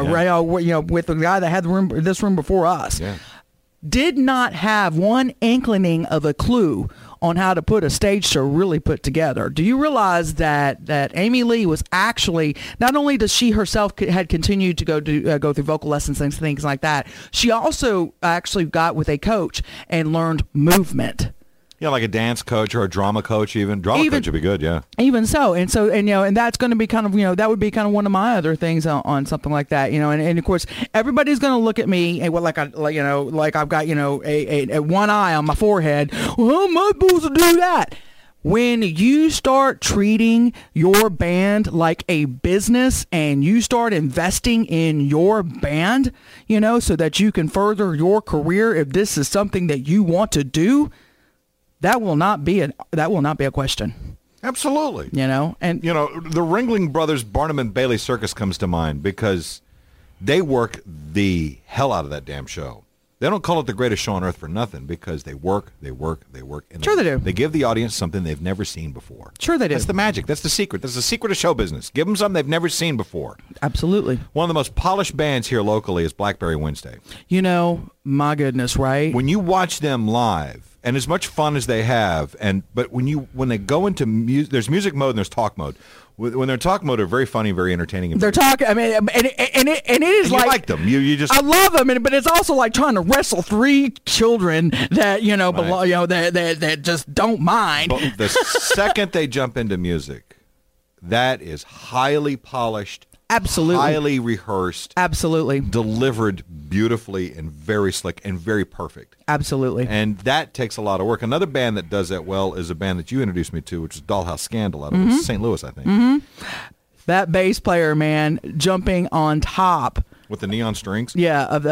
in. With the guy that had this room before us. Yeah. Did not have one inkling of a clue on how to put a stage show really put together. Do you realize that Amy Lee was actually, not only does she herself had continued to go through vocal lessons and things like that, she also actually got with a coach and learned movement. Yeah, like a dance coach or a drama coach even. Drama coach would be good, yeah. Even so. And that's going to be kind of, that would be kind of one of my other things on something like that, and of course, everybody's going to look at me and like I've got, a one eye on my forehead. Well, how am I supposed to do that? When you start treating your band like a business and you start investing in your band, so that you can further your career, if this is something that you want to do, that will not be a question. Absolutely. And the Ringling Brothers Barnum and Bailey Circus comes to mind because they work the hell out of that damn show. They don't call it the greatest show on earth for nothing because they work. And sure they do. They give the audience something they've never seen before. Sure they do. That's the magic. That's the secret. That's the secret of show business. Give them something they've never seen before. Absolutely. One of the most polished bands here locally is Blackberry Wednesday. My goodness, right? When you watch them live, and as much fun as they have, but when they go into music, there's music mode and there's talk mode. When they're in talk mode, they're very funny, very entertaining. And they're talking. And it is you like them. You just. I love them, but it's also like trying to wrestle three children that that just don't mind. But the second they jump into music, that is highly polished. Absolutely. Highly rehearsed. Absolutely. Delivered beautifully and very slick and very perfect. Absolutely. And that takes a lot of work. Another band that does that well is a band that you introduced me to, which is Dollhouse Scandal out of St. Louis, I think. Mm-hmm. That bass player, man, jumping on top. With the neon strings? Yeah, of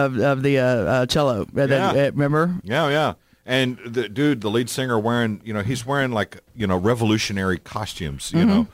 the cello. Yeah. Remember? Yeah. And the lead singer he's wearing revolutionary costumes,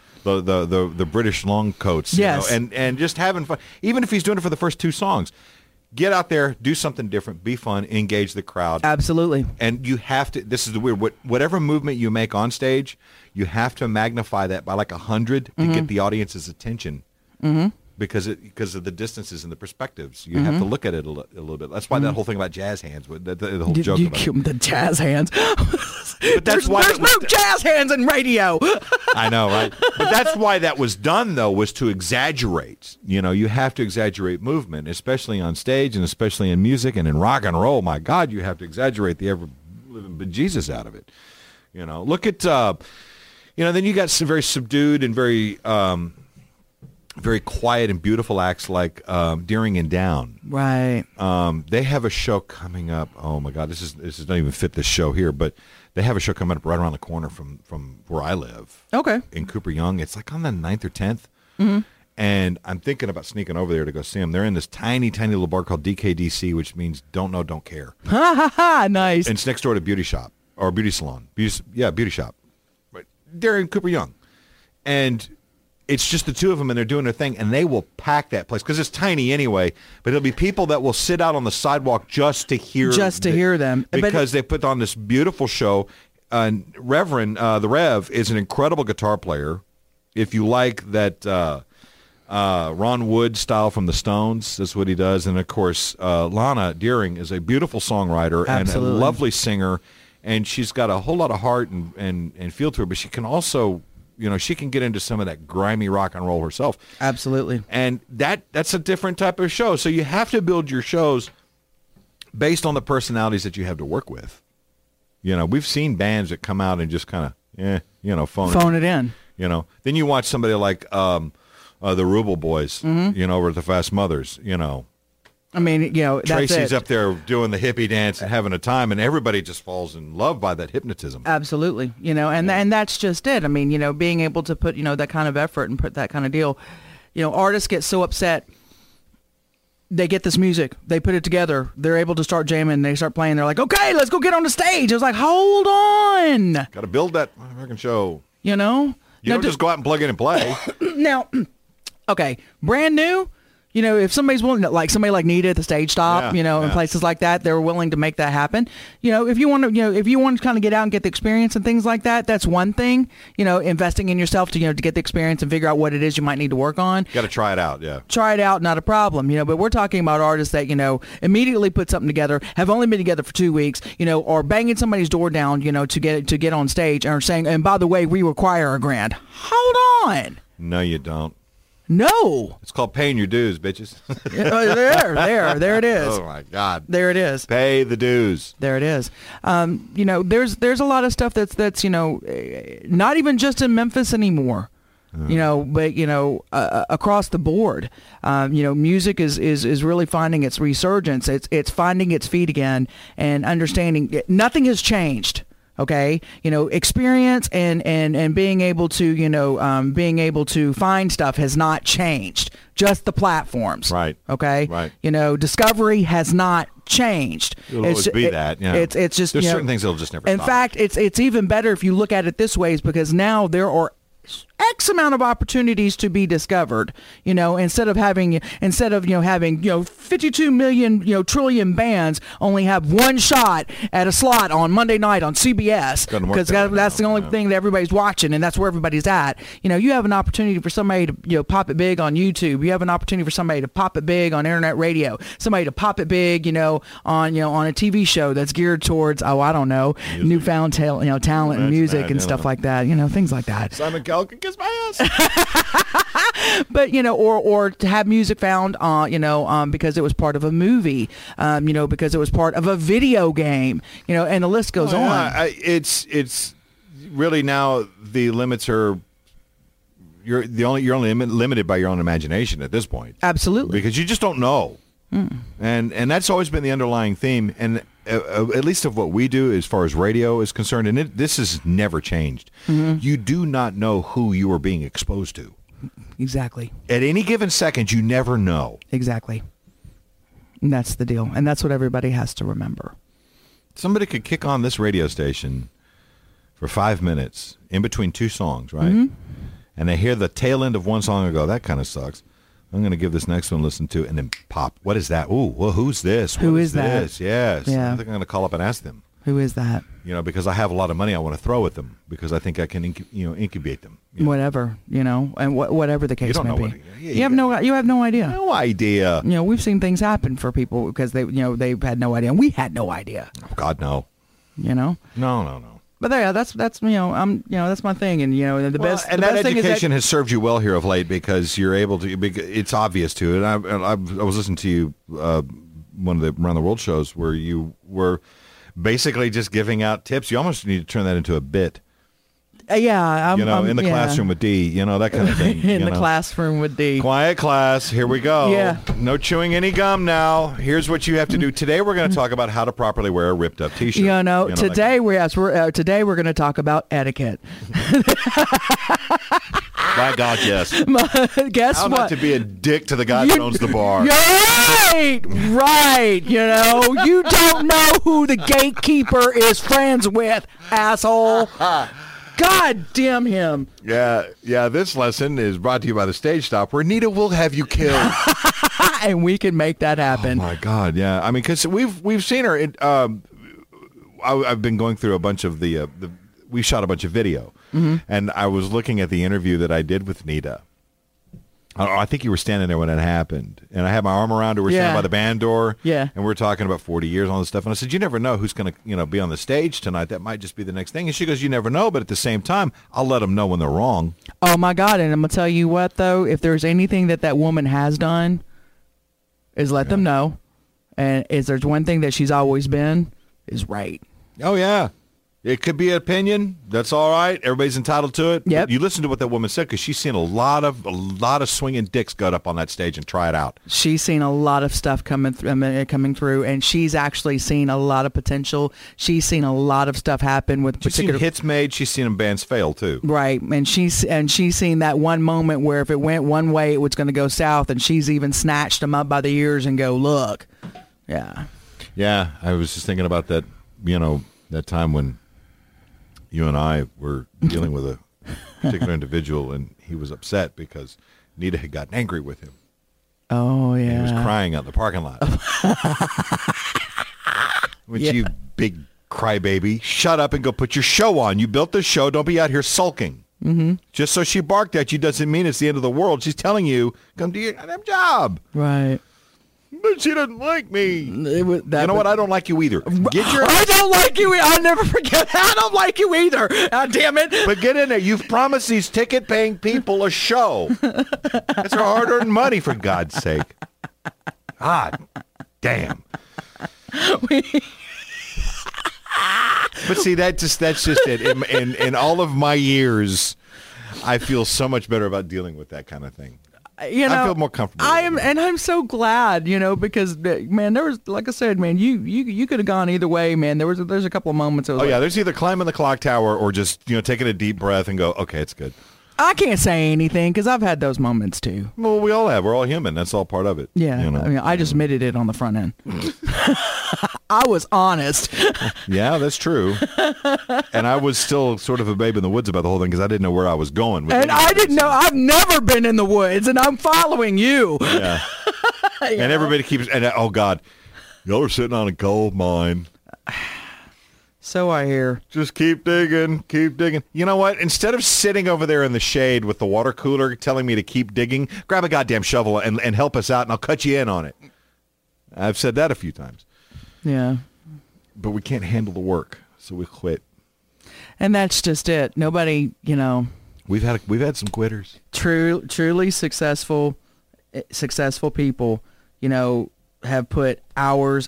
the British long coats, yes. And just having fun. Even if he's doing it for the first two songs, get out there, do something different, be fun, engage the crowd. Absolutely. And you have to. This is the weird. Whatever movement you make on stage, you have to magnify that by like 100 to get the audience's attention. Mm-hmm. Because of the distances and the perspectives, you have to look at it a little bit. That's why that whole thing about jazz hands, the whole joke about it. The jazz hands. But there's no jazz hands in radio. I know, right? But that's why that was done, though, was to exaggerate. You have to exaggerate movement, especially on stage and especially in music and in rock and roll. My God, you have to exaggerate the ever-living bejesus out of it. Look at, then you got some very subdued and very very quiet and beautiful acts like Deering and Down. Right. They have a show coming up. Oh my God, this doesn't even fit this show here, but they have a show coming up right around the corner from where I live. Okay. In Cooper Young. It's like on the 9th or 10th. And I'm thinking about sneaking over there to go see them. They're in this tiny, tiny little bar called DKDC, which means don't know, don't care. Ha ha ha! Nice. And it's next door to Beauty Shop or Beauty Salon. Beauty Shop. Right. They're in Cooper Young, and it's just the two of them, and they're doing their thing, and they will pack that place because it's tiny anyway. But it'll be people that will sit out on the sidewalk just to hear them because they put on this beautiful show. Reverend the Rev is an incredible guitar player. If you like that. Ron Wood style from the Stones, that's what he does. And, of course, Lana Deering is a beautiful songwriter and a lovely singer, and she's got a whole lot of heart and feel to her, but she can also, she can get into some of that grimy rock and roll herself. Absolutely. And that's a different type of show. So you have to build your shows based on the personalities that you have to work with. We've seen bands that come out and just kind of, phone it in. Then you watch somebody like... the Ruble Boys, over at the Fast Mothers, I mean, that's Tracy's it. up there doing the hippie dance and having a time, and everybody just falls in love by that hypnotism. Absolutely. And that's just it. I mean, being able to put, that kind of effort and put that kind of deal. Artists get so upset. They get this music. They put it together. They're able to start jamming. They start playing. They're like, okay, let's go get on the stage. I was like, hold on. Got to build that American show. You don't just go out and plug in and play. Now... Okay, brand new, if somebody's willing to, like somebody like Nita at the Stage Stop, and places like that, they're willing to make that happen. If you want to, kind of get out and get the experience and things like that, that's one thing. Investing in yourself to, to get the experience and figure out what it is you might need to work on. Got to try it out, yeah. Try it out, not a problem, But we're talking about artists that, immediately put something together, have only been together for 2 weeks, or banging somebody's door down, to get on stage, and are saying, and by the way, we require $1,000. Hold on. No, you don't. No. It's called paying your dues, bitches. There it is. Oh, my God. There it is. Pay the dues. There it is. There's a lot of stuff that's not even just in Memphis anymore. But across the board, music is really finding its resurgence. It's finding its feet again and understanding nothing has changed. Okay, experience and being able to find stuff has not changed. Just the platforms. Right. Okay. Right. Discovery has not changed. It'll always be that. Yeah. It's just there's certain things that'll just never. In stop. fact, it's even better if you look at it this way, is because now there are X amount of opportunities to be discovered, instead of having 52 million, trillion bands only have one shot at a slot on Monday night on CBS, because that's the only thing that everybody's watching, and that's where everybody's at. You have an opportunity for somebody to, pop it big on YouTube. You have an opportunity for somebody to pop it big on internet radio, somebody to pop it big, on a TV show that's geared towards, I don't know, music. Newfound talent and music and stuff like that, things like that. Simon Cowell can kiss my ass. But or to have music found because it was part of a movie, because it was part of a video game, and the list goes on. It's really now the limits are you're only limited by your own imagination at this point. Absolutely, because you just don't know. And that's always been the underlying theme, and at least of what we do as far as radio is concerned, and this has never changed. You do not know who you are being exposed to. Exactly. At any given second, you never know. Exactly. And that's the deal, and that's what everybody has to remember. Somebody could kick on this radio station for 5 minutes in between two songs, right? And they hear the tail end of one song and go, that kind of sucks. I'm going to give this next one a listen to, and then pop. What is that? Ooh, well, who's this? Who is this? That? Yes. Yeah. I think I'm going to call up and ask them. Who is that? Because I have a lot of money I want to throw at them because I think I can, incubate them. Whatever, and whatever the case may be. You have no idea. No idea. We've seen things happen for people because they've had no idea, and we had no idea. Oh God, no. No. But that's that's my thing, and the best. And the that best education thing is has served you well here of late because you're able to. It's obvious to, and I was listening to you one of the Around the World shows where you were basically just giving out tips. You almost need to turn that into a bit. Yeah, in the classroom with D, that kind of thing. In the classroom with D. Quiet class, here we go. Yeah. No chewing any gum now. Here's what you have to do. Today we're going to talk about how to properly wear a ripped up T-shirt. Today we're going to talk about etiquette. My God, yes. Guess how what? not to be a dick to the guy that owns the bar. Right. You don't know who the gatekeeper is friends with, asshole. God damn him. Yeah. This lesson is brought to you by the Stage Stop, where Nita will have you killed. And we can make that happen. Oh my God, yeah. I mean, because we've seen her. I've been going through a bunch of we shot a bunch of video, and I was looking at the interview that I did with Nita. I think you were standing there when it happened, and I had my arm around her. We're standing by the band door, and we're talking about 40 years on this stuff. And I said, "You never know who's going to, be on the stage tonight. That might just be the next thing." And she goes, "You never know, but at the same time, I'll let them know when they're wrong." Oh my God! And I'm gonna tell you what, though, if there's anything that woman has done, is let them know. And if there's one thing that she's always been, is right. Oh yeah. It could be an opinion. That's all right. Everybody's entitled to it. Yep. You listen to what that woman said, because she's seen a lot of swinging dicks go up on that stage and try it out. She's seen a lot of stuff coming through, and she's actually seen a lot of potential. She's seen a lot of stuff happen with She's seen hits made. She's seen bands fail too. Right, and she's seen that one moment where if it went one way, it was going to go south, and she's even snatched them up by the ears and go, "Look." Yeah. Yeah, I was just thinking about that. That time when you and I were dealing with a particular individual, and he was upset because Nita had gotten angry with him. Oh, yeah. And he was crying out in the parking lot. You big crybaby, shut up and go put your show on. You built this show. Don't be out here sulking. Mm-hmm. Just so she barked at you doesn't mean it's the end of the world. She's telling you, come do your goddamn job. Right. But she doesn't like me. You know what? I don't like you either. I don't like you. I'll never forget that. I don't like you either. Damn it. But get in there. You've promised these ticket-paying people a show. It's our hard-earned money, for God's sake. God damn. But see, that's just it. In all of my years, I feel so much better about dealing with that kind of thing. I feel more comfortable. I'm so glad, because man, there was, like I said, man, you could have gone either way, man. There's a couple of moments. There's either climbing the clock tower or just taking a deep breath and go, okay, it's good. I can't say anything because I've had those moments too. Well, we all have. We're all human. That's all part of it. Yeah, I just admitted it on the front end. I was honest. Yeah, that's true. And I was still sort of a babe in the woods about the whole thing because I didn't know where I was going. And I didn't know. I've never been in the woods, and I'm following you. Yeah. And everybody keeps, and oh God, y'all are sitting on a gold mine. So I hear. Just keep digging, keep digging. You know what? Instead of sitting over there in the shade with the water cooler telling me to keep digging, grab a goddamn shovel and help us out, and I'll cut you in on it. I've said that a few times. Yeah. But we can't handle the work, so we quit. And that's just it. Nobody, We've had some quitters. Truly successful people, have put hours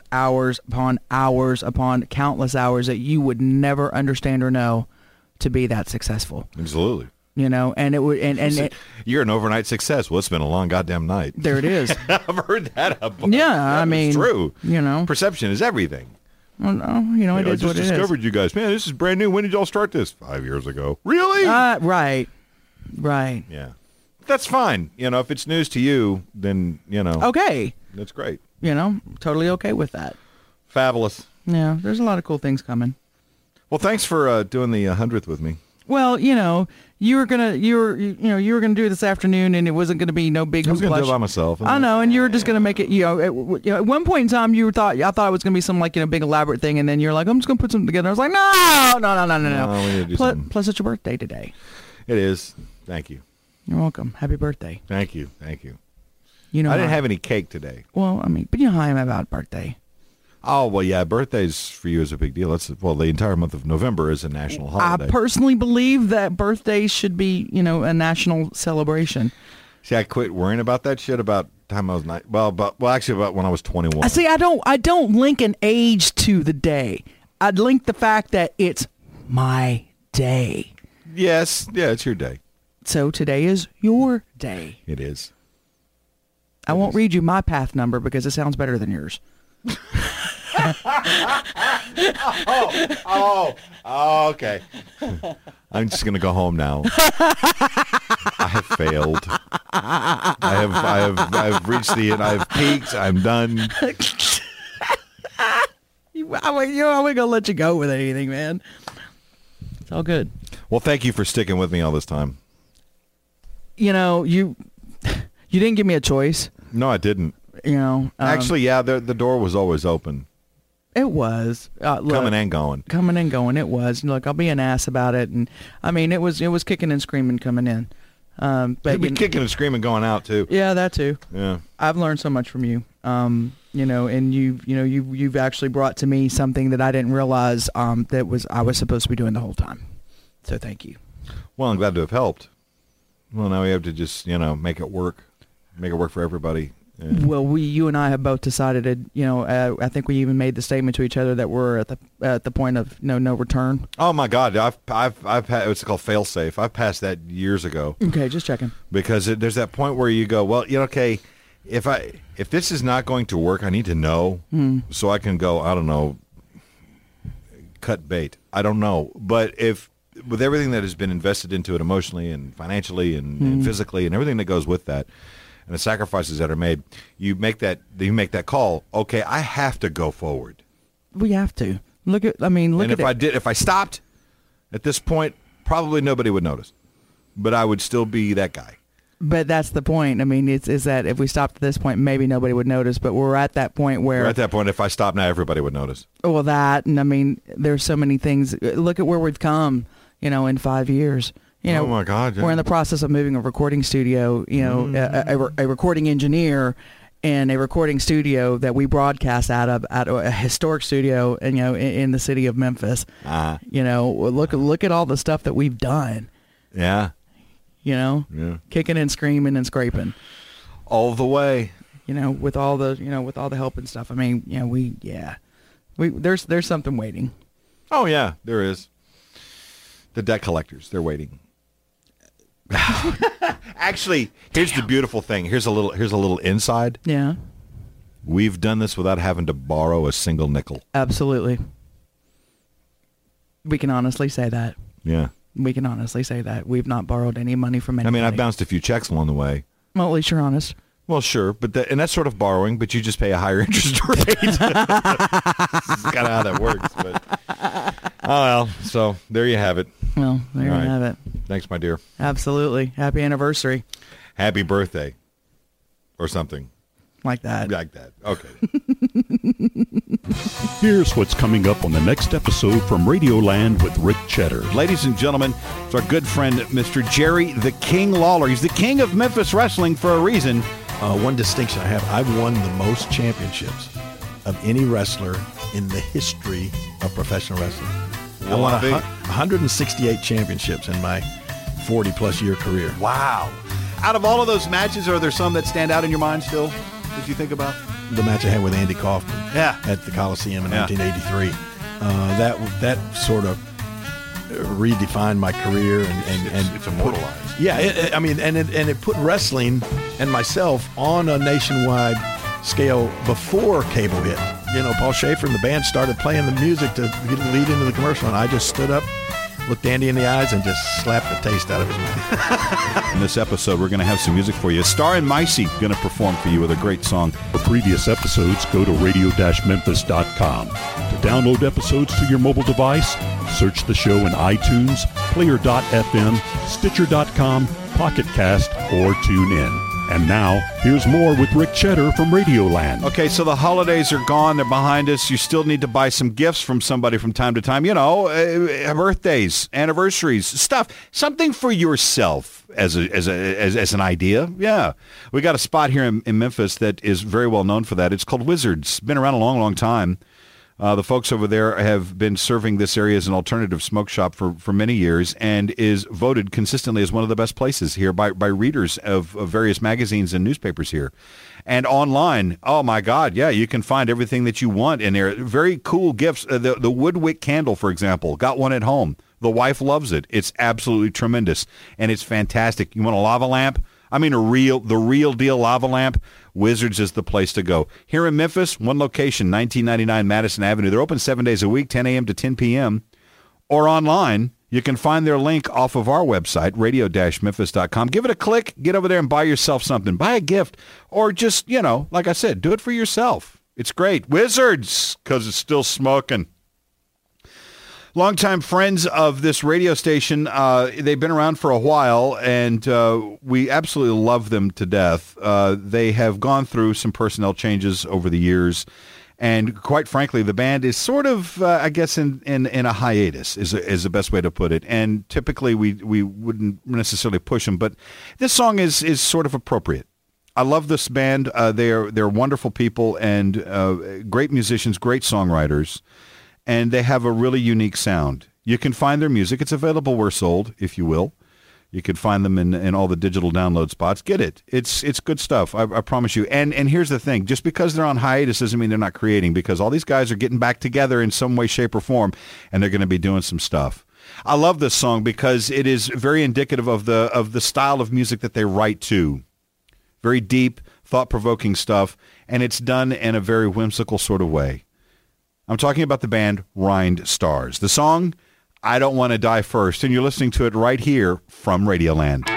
upon countless hours that you would never understand or know to be that successful. Absolutely. And it would, and you're an overnight success. Well, it's been a long goddamn night. There it is. I've heard that a bunch. Yeah, It's true. You perception is everything. Well, no, it is what it is. I just discovered you guys. Man, this is brand new. When did y'all start this? 5 years ago. Really? Right. Yeah. That's fine. If it's news to you, then, Okay. That's great. Totally okay with that. Fabulous. Yeah, there's a lot of cool things coming. Well, thanks for doing the 100th with me. Well, you were gonna do it this afternoon, and it wasn't gonna be no big. I was gonna do it by myself. I know, and you were just gonna make it. At one point in time, I thought it was gonna be some big elaborate thing, and then you're like, I'm just gonna put something together. I was like, no. We need to do something. Plus, it's your birthday today. It is. Thank you. You're welcome. Happy birthday. Thank you. I didn't have any cake today. Well, but you know how I am about birthday. Oh, well, yeah, birthdays for you is a big deal. The entire month of November is a national holiday. I personally believe that birthdays should be, a national celebration. See, I quit worrying about that shit about time I was actually about when I was 21. See, I don't link an age to the day. I'd link the fact that it's my day. Yes. Yeah, it's your day. So today is your day. It is. I won't read you my path number because it sounds better than yours. Okay. I'm just gonna go home now. I have failed. I have reached the end. I've peaked. I'm done. I wasn't gonna let you go with anything, man. It's all good. Well, thank you for sticking with me all this time. You know, you didn't give me a choice. No, I didn't. You know, Actually, yeah, the door was always open. It was look, Coming and going. Coming and going. It was. Look, I'll be an ass about it, and I mean, it was kicking and screaming coming in. But You'd be kicking and screaming going out too. Yeah, that too. Yeah. I've learned so much from you. You know, and you've actually brought to me something that I didn't realize that I was supposed to be doing the whole time. So thank you. Well, I'm glad to have helped. Well, now we have to just, make it work for everybody. Yeah. Well, you and I have both decided, I think we even made the statement to each other that we're at the point of no return. Oh my God, I've had, it's called fail safe. I've passed that years ago. Okay, just checking. Because there's that point where you go, well, okay, if this is not going to work, I need to know so I can go, I don't know, cut bait. I don't know, but with everything that has been invested into it emotionally and financially and physically and everything that goes with that, and the sacrifices that are made, you make that call. Okay, I have to go forward. We have to look at. If I stopped at this point, probably nobody would notice, but I would still be that guy. But that's the point. I mean, is that if we stopped at this point, maybe nobody would notice. But we're at that point where if I stop now, everybody would notice. Well, that, and I mean, there's so many things. Look at where we've come. In 5 years. Oh my God! Yeah. We're in the process of moving a recording studio. A recording engineer and a recording studio that we broadcast out of at a historic studio, and in the city of Memphis. Look at all the stuff that we've done. Yeah. Yeah. Kicking and screaming and scraping. All the way. With all the help and stuff. I mean, there's something waiting. Oh yeah, there is. The debt collectors, they're waiting. Actually, here's the beautiful thing. Here's a little inside. Yeah. We've done this without having to borrow a single nickel. Absolutely. We can honestly say that. Yeah. We can honestly say that. We've not borrowed any money from anybody. I mean, I've bounced a few checks along the way. Well, at least you're honest. Well, sure, but that's sort of borrowing, but you just pay a higher interest rate. That's kind of how that works. But so there you have it. Well, there you have it. Thanks, my dear. Absolutely. Happy anniversary. Happy birthday, or something like that. Like that. Okay. Here's what's coming up on the next episode from Radioland with Rick Cheddar. Ladies and gentlemen, it's our good friend, Mr. Jerry the King Lawler. He's the king of Memphis wrestling for a reason. One distinction I have, I've won the most championships of any wrestler in the history of professional wrestling. I won 168 championships in my 40-plus year career. Wow. Out of all of those matches, are there some that stand out in your mind still that you think about? The match I had with Andy Kaufman at the Coliseum in 1983. That sort of redefined my career and it's immortalized. It put wrestling and myself on a nationwide scale before cable hit. Paul Schaefer and the band started playing the music to lead into the commercial, and I just stood up, looked Andy in the eyes, and just slapped the taste out of his mouth. In this episode, we're going to have some music for you. Star and Micey going to perform for you with a great song. For previous episodes, go to radio-memphis.com. To download episodes to your mobile device, search the show in iTunes, Player.fm, Stitcher.com, Pocket Cast, or TuneIn. And now, here's more with Rick Cheddar from Radioland. Okay, so the holidays are gone. They're behind us. You still need to buy some gifts from somebody from time to time. Birthdays, anniversaries, stuff. Something for yourself as an idea. Yeah. We got a spot here in Memphis that is very well known for that. It's called Wizards. Been around a long, long time. The folks over there have been serving this area as an alternative smoke shop for many years, and is voted consistently as one of the best places here by readers of various magazines and newspapers here. And online, oh my God, yeah, you can find everything that you want in there. Very cool gifts. The Woodwick candle, for example, got one at home. The wife loves it. It's absolutely tremendous, and it's fantastic. You want a lava lamp? I mean, the real deal lava lamp? Wizards is the place to go. Here in Memphis, one location, 1999 Madison Avenue. They're open 7 days a week, 10 a.m. to 10 p.m. Or online. You can find their link off of our website, radio-memphis.com. Give it a click. Get over there and buy yourself something. Buy a gift. Or just, like I said, do it for yourself. It's great. Wizards, because it's still smoking. Longtime friends of this radio station. They've been around for a while, and we absolutely love them to death. They have gone through some personnel changes over the years, and quite frankly, the band is sort of, I guess, in a hiatus is the best way to put it. And typically, we wouldn't necessarily push them, but this song is sort of appropriate. I love this band. They're wonderful people and great musicians, great songwriters. And they have a really unique sound. You can find their music. It's available where sold, if you will. You can find them in all the digital download spots. Get it. It's good stuff, I promise you. And here's the thing. Just because they're on hiatus doesn't mean they're not creating, because all these guys are getting back together in some way, shape, or form, and they're going to be doing some stuff. I love this song because it is very indicative of the style of music that they write to. Very deep, thought-provoking stuff, and it's done in a very whimsical sort of way. I'm talking about the band Rind Stars. The song, I Don't Want to Die First, and you're listening to it right here from Radioland.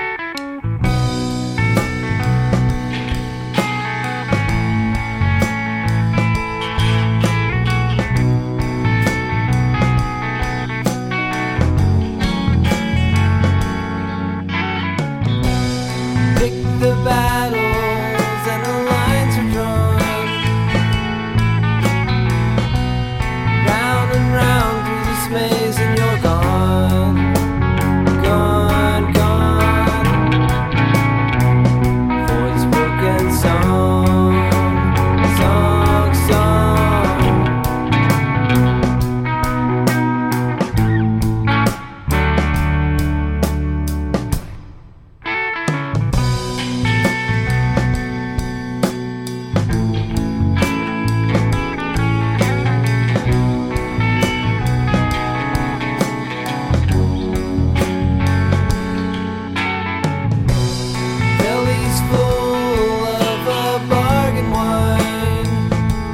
Pick the battles and the lines are drawn. Round and round through this maze, and you're gone, gone, gone. For this broken song, song, song. Belly's full of a bargain wine.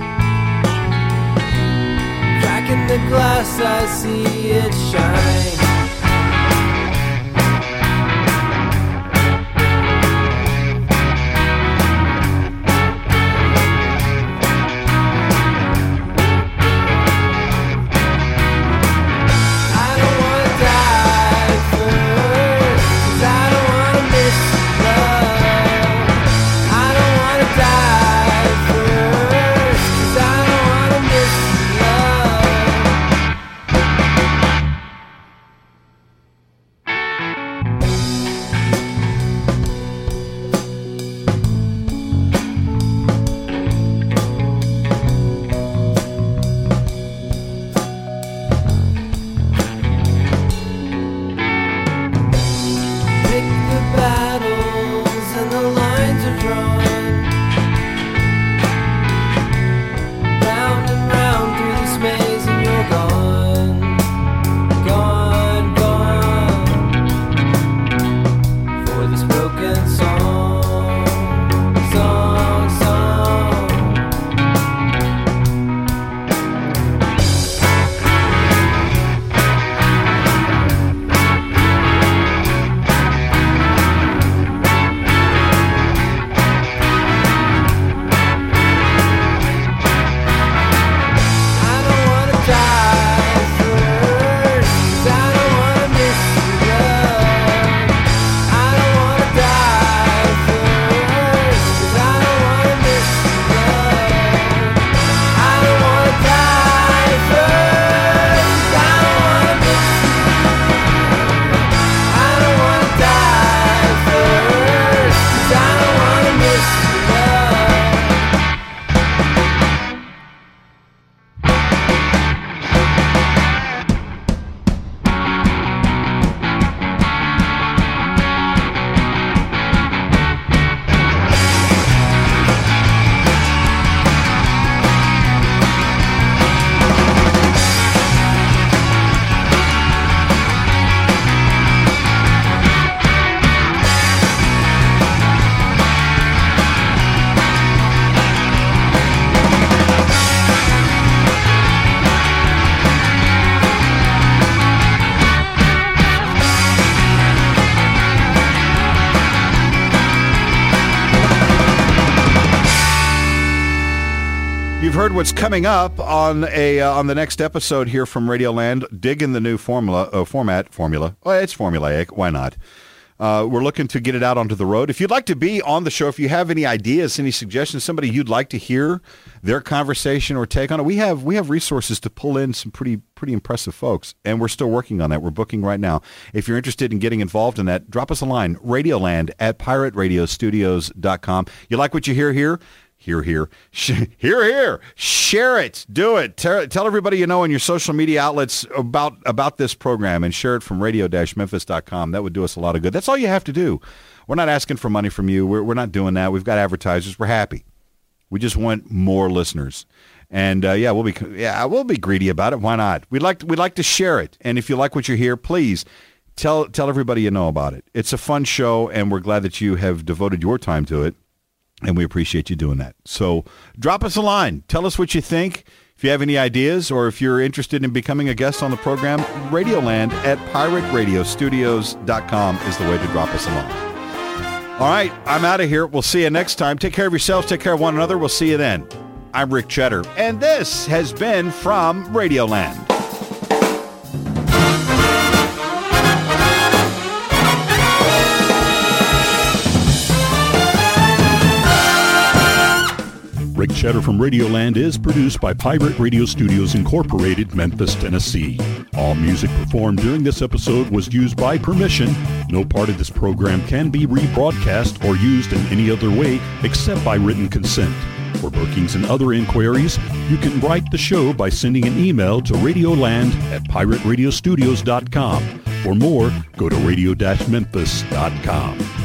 Cracking the glass, I see it shine. I don't wanna die first, 'cause I don't wanna miss love. I don't wanna die first, 'cause I don't wanna miss love. Pick the battles and the lines are drawn. Round and round through this maze, and you're gone, gone, gone. For this broken song, song, song. I don't wanna die first, 'cause I don't wanna miss love. I don't wanna die first, 'cause I don't wanna miss love. I don't wanna die first, 'cause I don't wanna miss love. I don't wanna die first, 'cause I don't wanna miss love. you've heard what's coming up on the next episode here from Radioland. Digging the new formula. Well, it's formulaic. Why not? We're looking to get it out onto the road. If you'd like to be on the show, if you have any ideas, any suggestions, somebody you'd like to hear their conversation or take on it, we have resources to pull in some pretty impressive folks, and we're still working on that. We're booking right now. If you're interested in getting involved in that, drop us a line, radioland@pirateradiostudios.com. You like what you hear here? Hear. Share it. Do it. Tell everybody you know on your social media outlets about this program, and share it from radio-memphis.com. That would do us a lot of good. That's all you have to do. We're not asking for money from you. We're not doing that. We've got advertisers. We're happy. We just want more listeners. And we'll be greedy about it. Why not? We'd like to share it. And if you like what you hear, please tell everybody you know about it. It's a fun show, and we're glad that you have devoted your time to it. And we appreciate you doing that. So drop us a line. Tell us what you think. If you have any ideas, or if you're interested in becoming a guest on the program, radioland@pirateradiostudios.com is the way to drop us a line. All right, I'm out of here. We'll see you next time. Take care of yourselves. Take care of one another. We'll see you then. I'm Rick Cheddar, and this has been from Radioland. Rick Cheddar from Radioland is produced by Pirate Radio Studios Incorporated, Memphis, Tennessee. All music performed during this episode was used by permission. No part of this program can be rebroadcast or used in any other way except by written consent. For bookings and other inquiries, you can write the show by sending an email to radioland@pirateradiostudios.com. For more, go to radio-memphis.com.